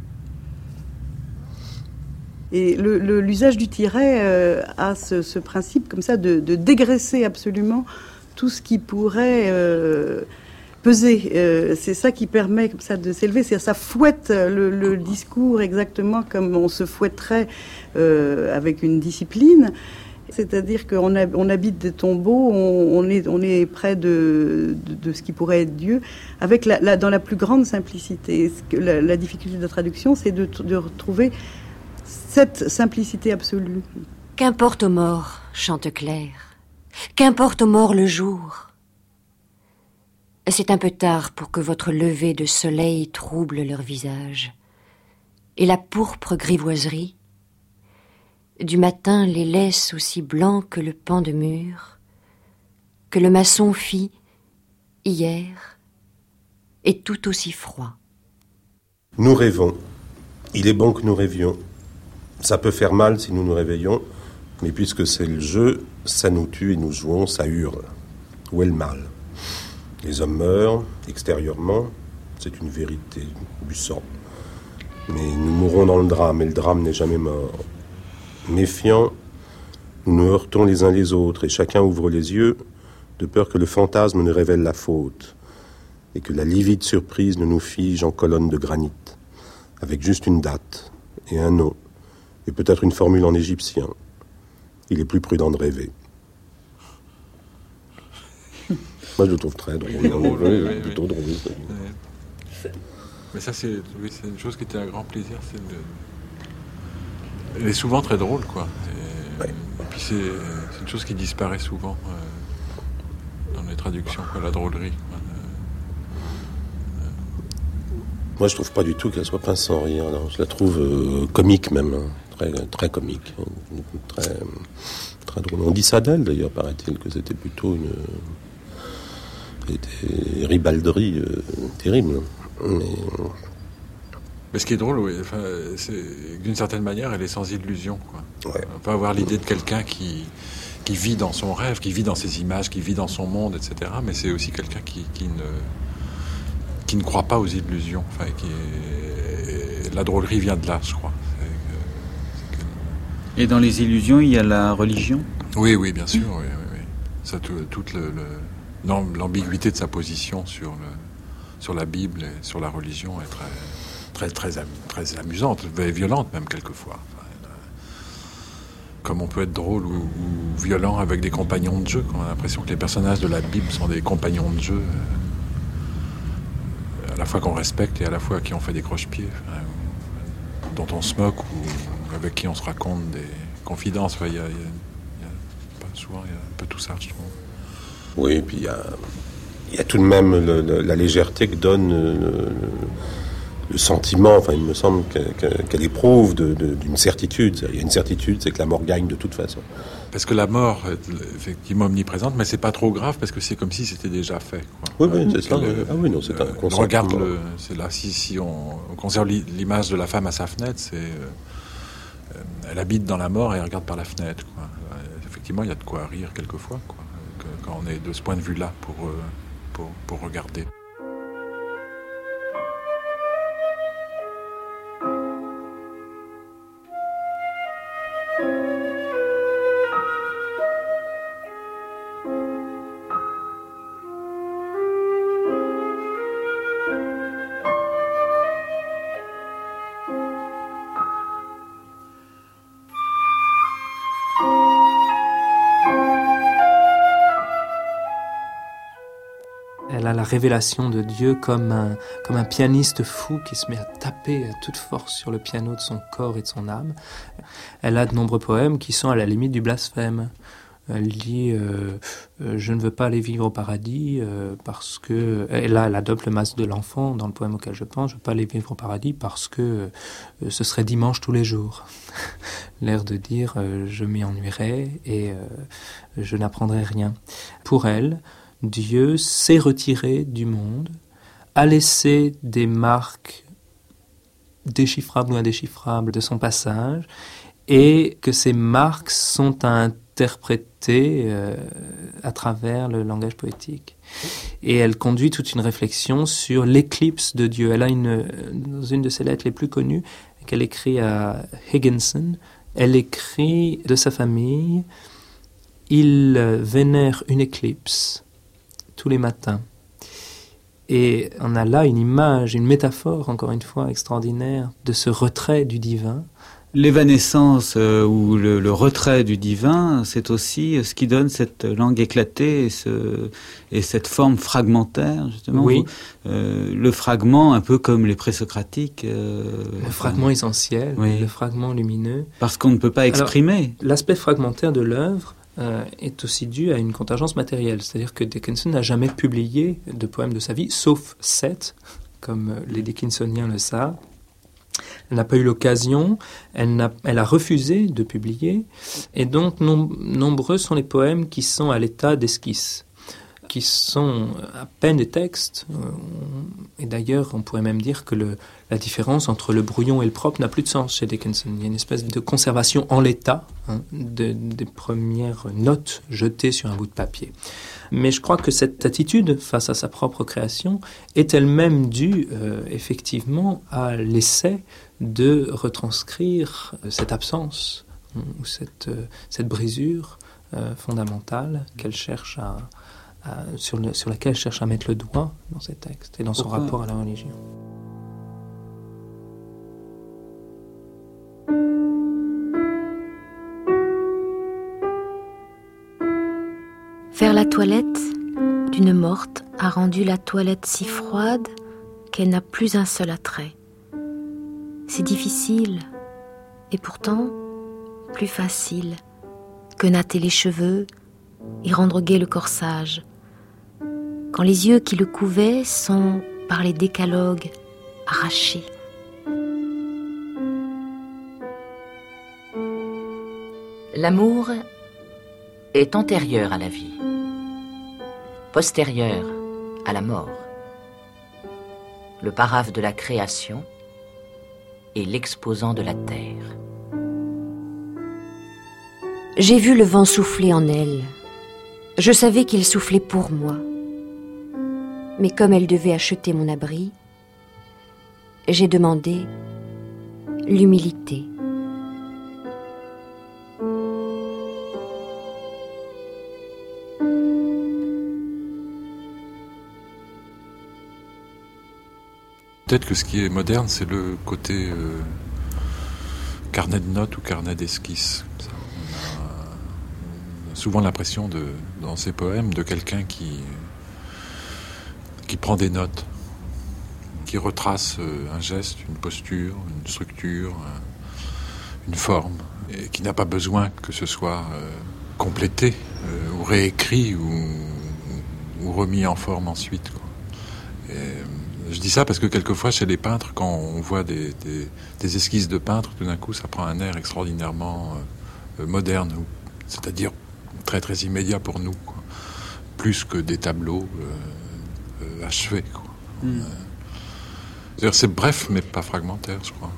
Speaker 23: Et le, le, l'usage du tiret euh, a ce, ce principe comme ça de, de dégraisser absolument tout ce qui pourrait euh, peser. Euh, c'est ça qui permet comme ça de s'élever. C'est-à-dire ça fouette le, le discours exactement comme on se fouetterait euh, avec une discipline. C'est-à-dire qu'on a, on habite des tombeaux, on, on, est, on est près de, de, de ce qui pourrait être Dieu, avec la, la, dans la plus grande simplicité. La, la difficulté de la traduction, c'est de, de retrouver cette simplicité absolue.
Speaker 10: Qu'importe aux morts, chante Claire. Qu'importe aux morts le jour. C'est un peu tard pour que votre lever de soleil trouble leur visage. Et la pourpre grivoiserie du matin les laisse aussi blancs que le pan de mur, que le maçon fit hier, et tout aussi froid.
Speaker 22: Nous rêvons. Il est bon que nous rêvions. Ça peut faire mal si nous nous réveillons, mais puisque c'est le jeu, ça nous tue et nous jouons, ça hurle. Où est le mal ? Les hommes meurent, extérieurement, c'est une vérité du sang. Mais nous mourrons dans le drame, et le drame n'est jamais mort. Méfiants, nous nous heurtons les uns les autres, et chacun ouvre les yeux, de peur que le fantasme ne révèle la faute, et que la livide surprise ne nous fige en colonne de granit, avec juste une date, et un nom, et peut-être une formule en égyptien. Il est plus prudent de rêver. Moi, je le trouve très drôle.
Speaker 4: drôle oui, oui,
Speaker 22: plutôt
Speaker 4: oui.
Speaker 22: drôle.
Speaker 4: Oui. Mais ça, c'est, oui, c'est une chose qui était un grand plaisir. C'est de... Elle est souvent très drôle, quoi. Et, ouais. et puis, c'est, c'est une chose qui disparaît souvent euh, dans les traductions, quoi, la drôlerie. Quoi.
Speaker 22: Moi, je trouve pas du tout qu'elle soit pince sans rire. Non. Je la trouve euh, comique, même. Hein. Très, très comique. Hein. Très, très drôle. On dit ça d'elle, d'ailleurs, paraît-il, que c'était plutôt une... C'était ribalderie euh, terrible. Mais...
Speaker 4: Mais ce qui est drôle, oui, enfin, c'est d'une certaine manière, elle est sans illusion, quoi.
Speaker 22: Ouais.
Speaker 4: On peut avoir l'idée de quelqu'un qui, qui vit dans son rêve, qui vit dans ses images, qui vit dans son monde, et cetera. Mais c'est aussi quelqu'un qui, qui, ne, qui ne croit pas aux illusions. Enfin, qui est... La drôlerie vient de là, je crois. C'est que, c'est que...
Speaker 3: Et dans les illusions, il y a la religion ?
Speaker 4: Oui, oui, bien sûr. Oui, oui, oui. Ça, tout, toute le, le... Non, l'ambiguïté de sa position sur, le, sur la Bible et sur la religion est très, très, très, très amusante, et violente même quelquefois. Enfin, comme on peut être drôle ou, ou violent avec des compagnons de jeu, on a l'impression que les personnages de la Bible sont des compagnons de jeu, à la fois qu'on respecte et à la fois à qui on fait des croche-pieds, enfin, dont on se moque ou avec qui on se raconte des confidences. Enfin, il y a, il y a, il y a, souvent, il y a un peu tout ça, je trouve.
Speaker 22: Oui, et puis il y a, il y a tout de même le, le, la légèreté que donne le, le, le sentiment, enfin il me semble qu'elle, qu'elle éprouve de, de, d'une certitude. Il y a une certitude, c'est que la mort gagne de toute façon.
Speaker 4: Parce que la mort est effectivement omniprésente, mais c'est pas trop grave parce que c'est comme si c'était déjà fait, quoi.
Speaker 22: Oui, oui, c'est ça. Le, ah oui, non, c'est un consentement.
Speaker 4: Regarde, le, c'est là, si, si on, on conserve l'image de la femme à sa fenêtre, c'est, euh, elle habite dans la mort et elle regarde par la fenêtre, quoi. Effectivement, il y a de quoi rire quelquefois, quoi. Quand on est de ce point de vue-là pour, euh, pour, pour regarder.
Speaker 15: Elle a la révélation de Dieu comme un, comme un pianiste fou qui se met à taper à toute force sur le piano de son corps et de son âme. Elle a de nombreux poèmes qui sont à la limite du blasphème. Elle dit euh, euh, « Je ne veux pas aller vivre au paradis euh, parce que... » Et là, elle adopte le masque de l'enfant dans le poème auquel je pense. « Je ne veux pas aller vivre au paradis parce que euh, ce serait dimanche tous les jours. » L'air de dire euh, « Je m'y ennuierais et euh, je n'apprendrai rien. » Pour elle, Dieu s'est retiré du monde, a laissé des marques déchiffrables ou indéchiffrables de son passage, et que ces marques sont à interpréter euh, à travers le langage poétique. Et elle conduit toute une réflexion sur l'éclipse de Dieu. Elle a une, dans une de ses lettres les plus connues, qu'elle écrit à Higginson, elle écrit de sa famille, il vénère une éclipse tous les matins. Et on a là une image, une métaphore, encore une fois, extraordinaire, de ce retrait du divin.
Speaker 3: L'évanescence euh, ou le, le retrait du divin, c'est aussi ce qui donne cette langue éclatée et, ce, et cette forme fragmentaire, justement.
Speaker 15: Oui.
Speaker 3: Euh, le fragment, un peu comme les présocratiques. Euh,
Speaker 15: le fragment euh, essentiel, oui. Le fragment lumineux.
Speaker 3: Parce qu'on ne peut pas exprimer.
Speaker 15: Alors, l'aspect fragmentaire de l'œuvre euh, est aussi dû à une contingence matérielle. C'est-à-dire que Dickinson n'a jamais publié de poèmes de sa vie, sauf sept, comme les Dickinsoniens le savent. Elle n'a pas eu l'occasion, elle, n'a, elle a refusé de publier, et donc nom, nombreux sont les poèmes qui sont à l'état d'esquisse, qui sont à peine des textes, et d'ailleurs on pourrait même dire que le, la différence entre le brouillon et le propre n'a plus de sens chez Dickinson. Il y a une espèce de conservation en l'état hein, de, des premières notes jetées sur un bout de papier. Mais je crois que cette attitude face à sa propre création est elle-même due euh, effectivement à l'essai de retranscrire cette absence ou cette, euh, cette brisure euh, fondamentale qu'elle cherche à, à, sur, le, sur laquelle elle cherche à mettre le doigt dans ses textes et dans son
Speaker 3: Pourquoi
Speaker 15: rapport à la religion.
Speaker 16: Faire la toilette d'une morte a rendu la toilette si froide qu'elle n'a plus un seul attrait. C'est difficile, et pourtant plus facile que natter les cheveux et rendre gai le corsage, quand les yeux qui le couvaient sont, par les décalogues, arrachés.
Speaker 11: L'amour est antérieur à la vie, postérieur à la mort, le paraphe de la création et l'exposant de la terre.
Speaker 10: J'ai vu le vent souffler en elle. Je savais qu'il soufflait pour moi. Mais comme elle devait acheter mon abri, j'ai demandé l'humilité.
Speaker 4: Peut-être que ce qui est moderne, c'est le côté euh, carnet de notes ou carnet d'esquisses. On a, on a souvent l'impression, de, dans ces poèmes, de quelqu'un qui, qui prend des notes, qui retrace un geste, une posture, une structure, une forme, et qui n'a pas besoin que ce soit euh, complété euh, ou réécrit ou, ou remis en forme ensuite, quoi. Et, je dis ça parce que quelquefois, chez les peintres, quand on voit des, des, des esquisses de peintres, tout d'un coup, ça prend un air extraordinairement euh, moderne, c'est-à-dire très très immédiat pour nous, quoi. Plus que des tableaux euh, euh, achevés, quoi. Mm. Euh, c'est-à-dire, c'est bref, mais pas fragmentaire, je crois.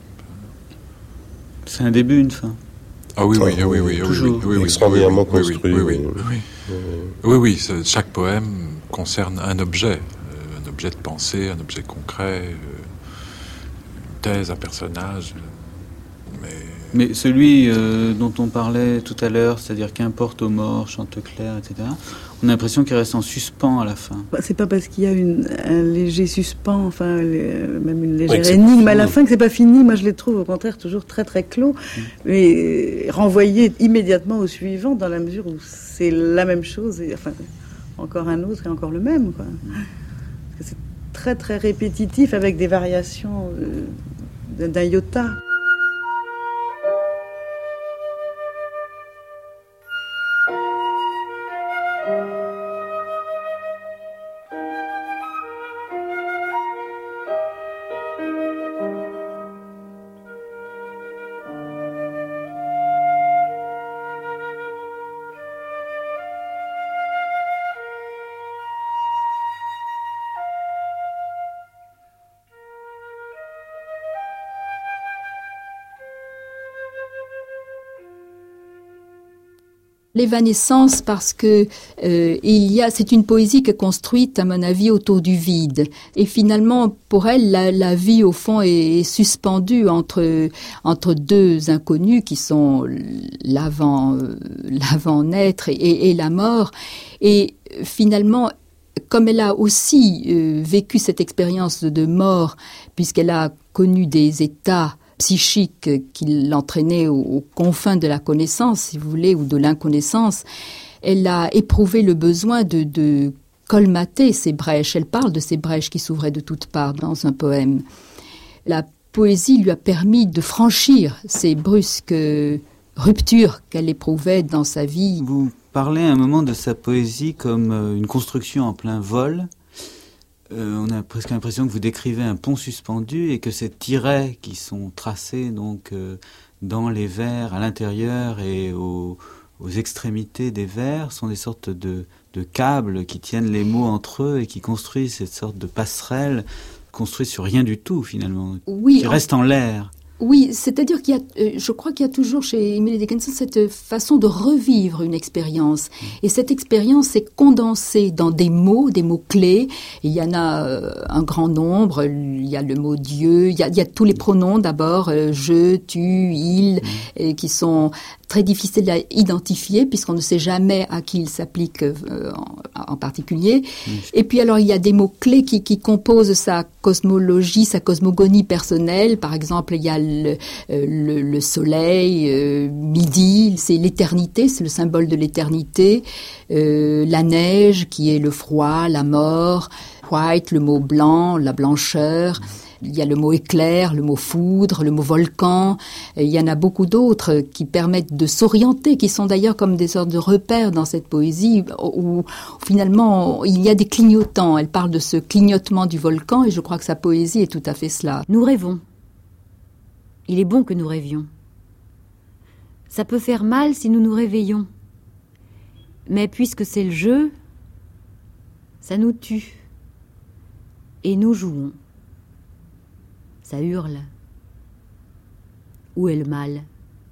Speaker 3: C'est un début, une fin.
Speaker 4: Ah oui, oui, oui, oui, oui,
Speaker 22: toujours
Speaker 4: oui, oui, oui,
Speaker 22: extraordinairement
Speaker 4: oui, oui,
Speaker 22: construit.
Speaker 4: Oui, oui, oui, oui, oui. oui, oui, oui, chaque poème concerne un objet. Un objet de pensée, un objet concret, euh, une thèse, un personnage. Mais,
Speaker 3: mais celui euh, dont on parlait tout à l'heure, c'est-à-dire qu'importe aux morts, Chanteclair, et cetera, on a l'impression qu'il reste en suspens à la fin.
Speaker 23: C'est pas parce qu'il y a une, un léger suspens, enfin les, même une légère oui, énigme à la fin que c'est pas fini. Moi je les trouve au contraire toujours très très clos, mmh. mais renvoyés immédiatement au suivant dans la mesure où c'est la même chose, et, enfin encore un autre et encore le même, quoi. Mmh. C'est très très répétitif avec des variations euh, d'un iota.
Speaker 13: L'évanescence, parce que euh, il y a, c'est une poésie qui est construite, à mon avis, autour du vide. Et finalement, pour elle, la, la vie, au fond, est, est suspendue entre entre deux inconnus qui sont l'avant euh, l'avant-naître et, et, et la mort. Et finalement, comme elle a aussi euh, vécu cette expérience de, de mort, puisqu'elle a connu des états psychique qui l'entraînait aux, aux confins de la connaissance, si vous voulez, ou de l'inconnaissance, elle a éprouvé le besoin de, de colmater ces brèches. Elle parle de ces brèches qui s'ouvraient de toutes parts dans un poème. La poésie lui a permis de franchir ces brusques ruptures qu'elle éprouvait dans sa vie.
Speaker 3: Vous parlez à un moment de sa poésie comme une construction en plein vol. Euh, on a presque l'impression que vous décrivez un pont suspendu et que ces tirets qui sont tracés donc euh, dans les vers à l'intérieur et aux, aux extrémités des vers sont des sortes de, de câbles qui tiennent les mots entre eux et qui construisent cette sorte de passerelle construite sur rien du tout finalement,
Speaker 13: oui,
Speaker 3: qui reste en l'air.
Speaker 13: Oui, c'est-à-dire qu'il y a, euh, je crois qu'il y a toujours chez Emily Dickinson cette façon de revivre une expérience. Mmh. Et cette expérience est condensée dans des mots, des mots-clés. Il y en a euh, un grand nombre. Il y a le mot Dieu, il y a, il y a tous les pronoms d'abord, euh, je, tu, il, mmh. et qui sont très difficiles à identifier puisqu'on ne sait jamais à qui il s'applique euh, en, en particulier. Mmh. Et puis alors, il y a des mots-clés qui, qui composent sa cosmologie, sa cosmogonie personnelle. Par exemple, il y a Le, le, le soleil, euh, midi, c'est l'éternité, c'est le symbole de l'éternité, euh, la neige qui est le froid, la mort, white, le mot blanc, la blancheur, il y a le mot éclair, le mot foudre, le mot volcan, et il y en a beaucoup d'autres qui permettent de s'orienter, qui sont d'ailleurs comme des sortes de repères dans cette poésie où, où finalement il y a des clignotants. Elle parle de ce clignotement du volcan et je crois que sa poésie est tout à fait cela.
Speaker 1: Nous rêvons. Il est bon que nous rêvions. Ça peut faire mal si nous nous réveillons. Mais puisque c'est le jeu, ça nous tue. Et nous jouons. Ça hurle. Où est le mal ?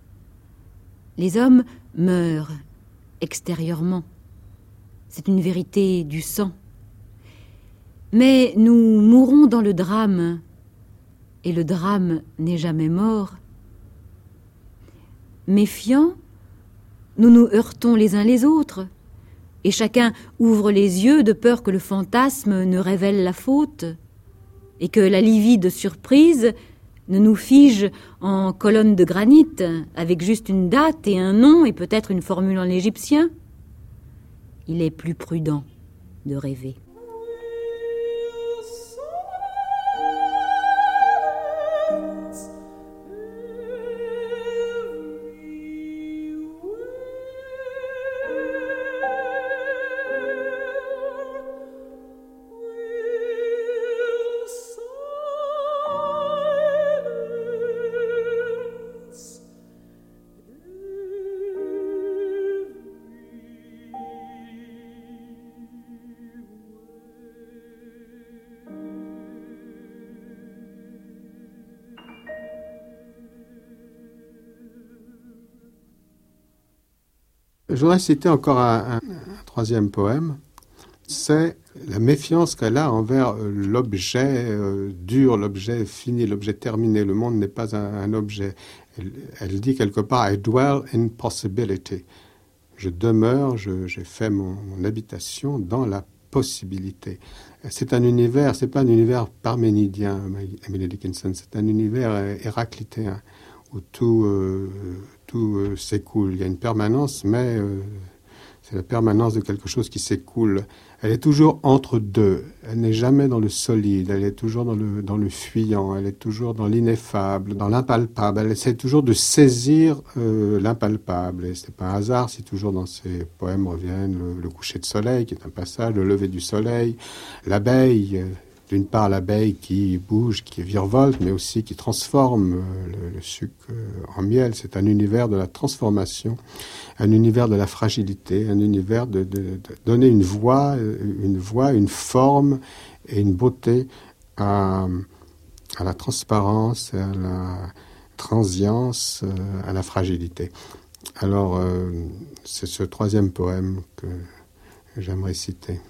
Speaker 1: Les hommes meurent extérieurement. C'est une vérité du sang. Mais nous mourons dans le drame. Et le drame n'est jamais mort. Méfiants, nous nous heurtons les uns les autres, et chacun ouvre les yeux de peur que le fantasme ne révèle la faute, et que la livide surprise ne nous fige en colonne de granit, avec juste une date et un nom, et peut-être une formule en égyptien. Il est plus prudent de rêver.
Speaker 6: Je voudrais citer encore un, un, un troisième poème. C'est la méfiance qu'elle a envers l'objet euh, dur, l'objet fini, l'objet terminé. Le monde n'est pas un, un objet. Elle, elle dit quelque part « I dwell in possibility ». Je demeure, je, j'ai fait mon, mon habitation dans la possibilité. C'est un univers, c'est pas un univers parménidien, Emily Dickinson, c'est un univers héraclitéen où tout... Euh, tout euh, s'écoule. Il y a une permanence, mais euh, c'est la permanence de quelque chose qui s'écoule. Elle est toujours entre deux. Elle n'est jamais dans le solide. Elle est toujours dans le, dans le fuyant. Elle est toujours dans l'ineffable, dans l'impalpable. Elle essaie toujours de saisir euh, l'impalpable. Et c'est pas un hasard si toujours dans ses poèmes reviennent le, le coucher de soleil, qui est un passage, le lever du soleil, l'abeille. Euh, D'une part, l'abeille qui bouge, qui virevolte, mais aussi qui transforme le, le sucre en miel. C'est un univers de la transformation, un univers de la fragilité, un univers de, de, de donner une voix, une voix, une forme et une beauté à, à la transparence, à la transience, à la fragilité. Alors, euh, c'est ce troisième poème que j'aimerais citer.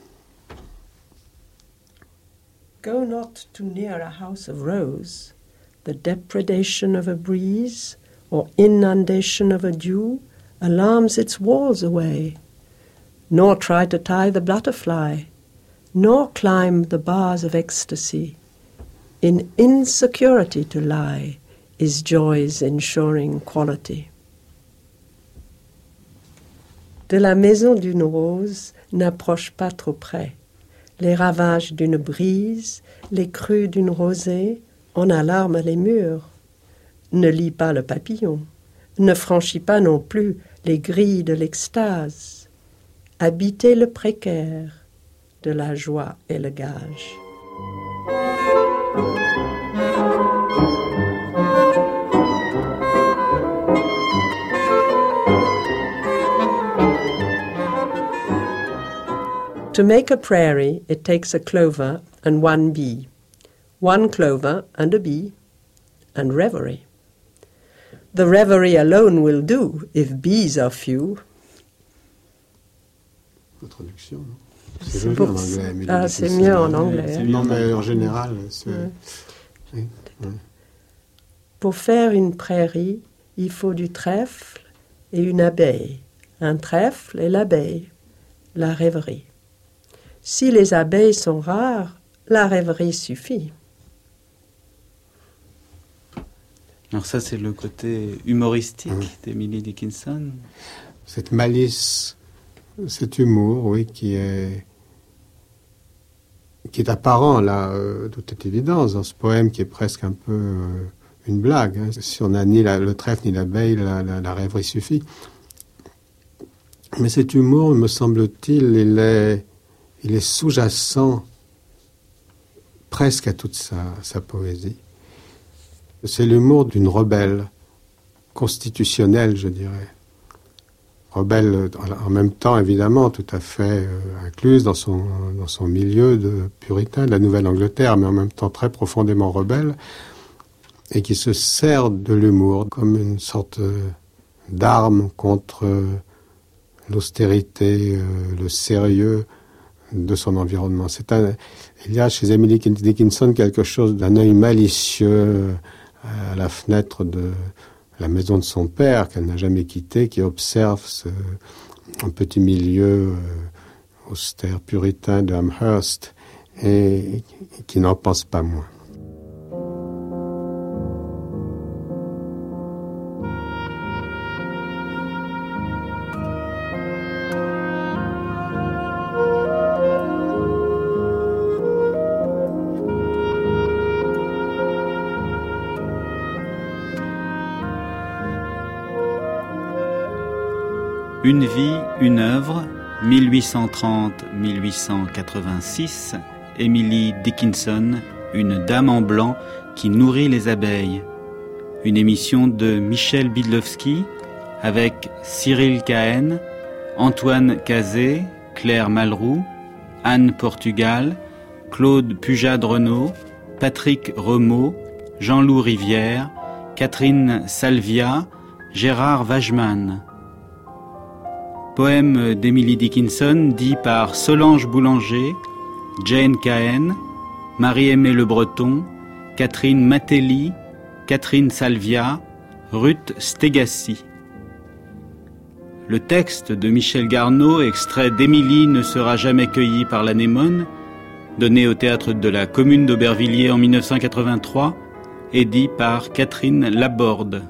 Speaker 14: Go not too near a house of rose. The depredation of a breeze or inundation of a dew alarms its walls away. Nor try to tie the butterfly, nor climb the bars of ecstasy. In insecurity to lie is joy's ensuring quality. De la maison d'une rose n'approche pas trop près. Les ravages d'une brise, les crues d'une rosée en alarment les murs. Ne lis pas le papillon, ne franchis pas non plus les grilles de l'extase. Habitez le précaire, de la joie et le gage. To make a prairie, it takes a clover and one bee. One clover and a bee, and reverie. The reverie alone will do if bees are few.
Speaker 6: La traduction, non?
Speaker 14: C'est
Speaker 6: joli
Speaker 14: pour...
Speaker 6: en anglais. Mais
Speaker 14: ah, c'est mieux en anglais. Hein.
Speaker 6: Non, mais en général, c'est...
Speaker 14: Ouais.
Speaker 6: Oui, oui.
Speaker 14: Pour faire une prairie, il faut du trèfle et une abeille. Un trèfle et l'abeille. La rêverie. Si les abeilles sont rares, la rêverie suffit.
Speaker 3: Alors ça, c'est le côté humoristique
Speaker 6: mmh.
Speaker 3: d'Emily Dickinson.
Speaker 6: Cette malice, cet humour, oui, qui est, qui est apparent, là, euh, de toute évidence, dans ce poème qui est presque un peu euh, une blague. Hein. Si on n'a ni la, le trèfle ni l'abeille, la, la, la rêverie suffit. Mais cet humour, me semble-t-il, il est... Il est sous-jacent presque à toute sa, sa poésie. C'est l'humour d'une rebelle, constitutionnelle, je dirais. Rebelle en même temps, évidemment, tout à fait euh, incluse dans son, dans son milieu de puritain de la Nouvelle-Angleterre, mais en même temps très profondément rebelle, et qui se sert de l'humour comme une sorte d'arme contre l'austérité, euh, le sérieux, de son environnement. C'est un, il y a chez Emily Dickinson quelque chose d'un œil malicieux à la fenêtre de la maison de son père, qu'elle n'a jamais quitté, qui observe ce, un petit milieu euh, austère, puritain de Amherst, et qui n'en pense pas moins.
Speaker 3: Une vie, une œuvre, mille huit cent trente à mille huit cent quatre-vingt-six, Emily Dickinson, une dame en blanc qui nourrit les abeilles. Une émission de Michel Bidlowski avec Cyril Cahen, Antoine Cazé, Claire Malroux, Anne Portugal, Claude Pujade-Renaud, Patrick Remeau, Jean-Loup Rivière, Catherine Salvia, Gérard Wageman. Poème d'Emily Dickinson dit par Solange Boulanger, Jane Cahen, Marie-Aimée Le Breton, Catherine Matelli, Catherine Salvia, Ruth Stegassi. Le texte de Michel Garneau, extrait d'Émilie ne sera jamais cueillie par l'anémone, donné au théâtre de la commune d'Aubervilliers en mille neuf cent quatre-vingt-trois, est dit par Catherine Laborde.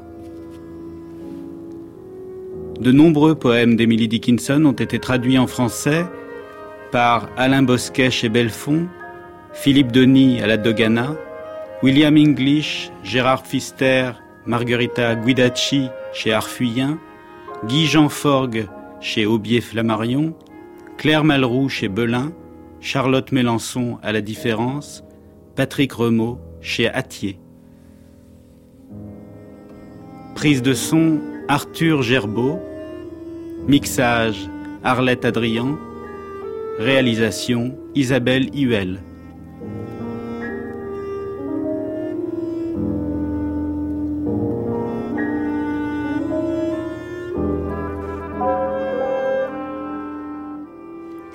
Speaker 3: De nombreux poèmes d'Emily Dickinson ont été traduits en français par Alain Bosquet chez Belfond, Philippe Denis à la Dogana, William English, Gérard Pfister, Margherita Guidacci chez Arfuyen, Guy Jean Forgue chez Aubier-Flammarion, Claire Malroux chez Belin, Charlotte Mélençon à La Différence, Patrick Remeau chez Attier. Prise de son, Arthur Gerbeau. Mixage, Arlette Adrian. Réalisation, Isabelle Huel.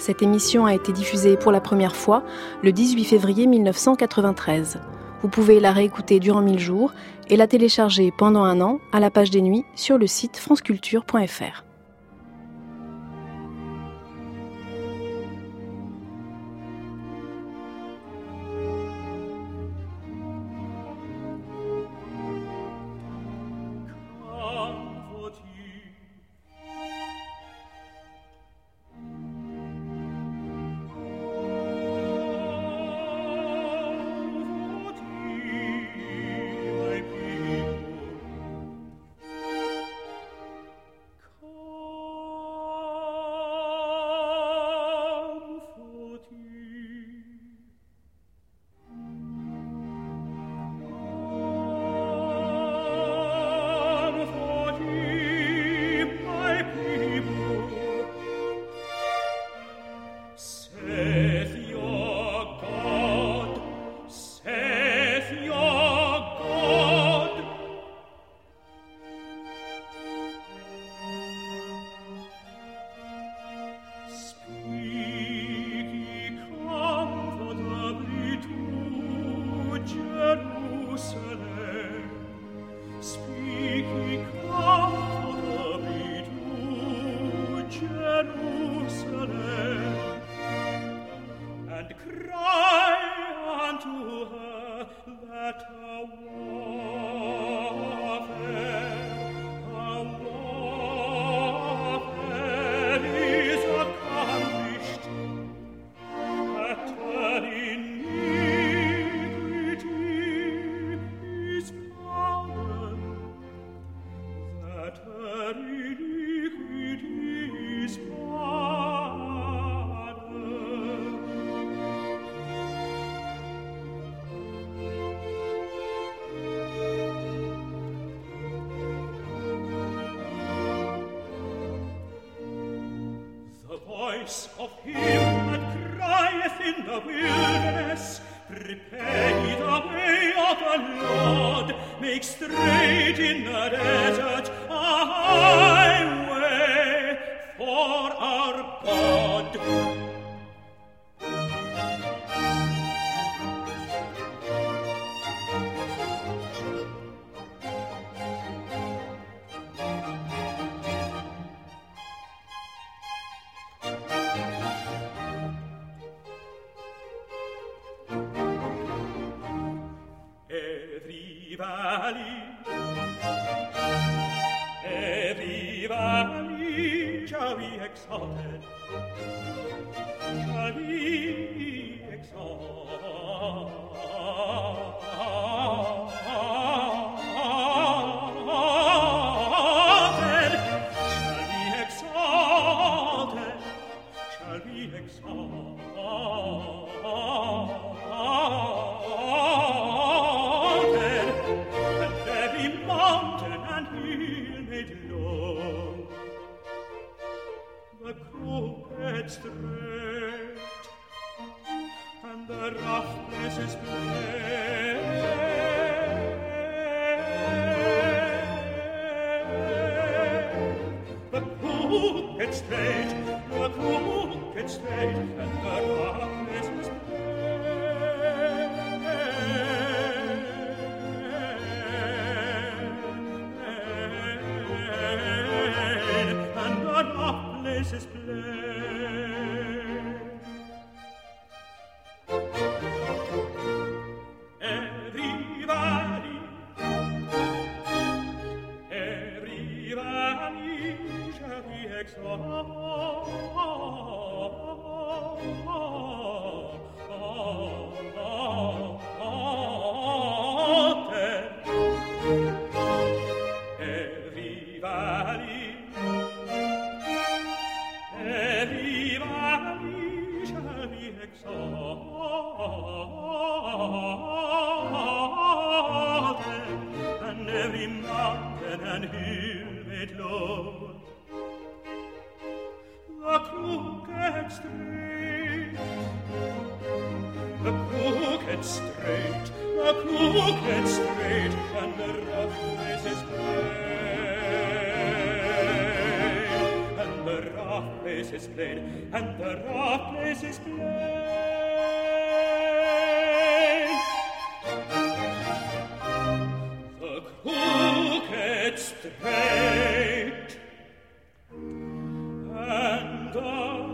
Speaker 2: Cette émission a été diffusée pour la première fois le dix-huit février mille neuf cent quatre-vingt-treize. Vous pouvez la réécouter durant mille jours et la télécharger pendant un an à la page des nuits sur le site franceculture point f r.
Speaker 8: Of him that crieth in the wilderness, prepare ye the way of the Lord, make straight in the desert a highway for our God. Exalted, shall be exalted, shall be exalted, shall be exalted, and every mountain and hill made low. The crooked straight and the rough places plain. The crooked straight, the crooked straight and the rough places plain, and the rough places plain. Every valley, every valley shall be exalted, every valley, every valley shall be exalted, and every mountain and hill made low. The crooked straight, the crooked straight, the crooked straight, and the rough places plain, and the rough rough place is plain, and the rough place is plain. The crooked straight, and the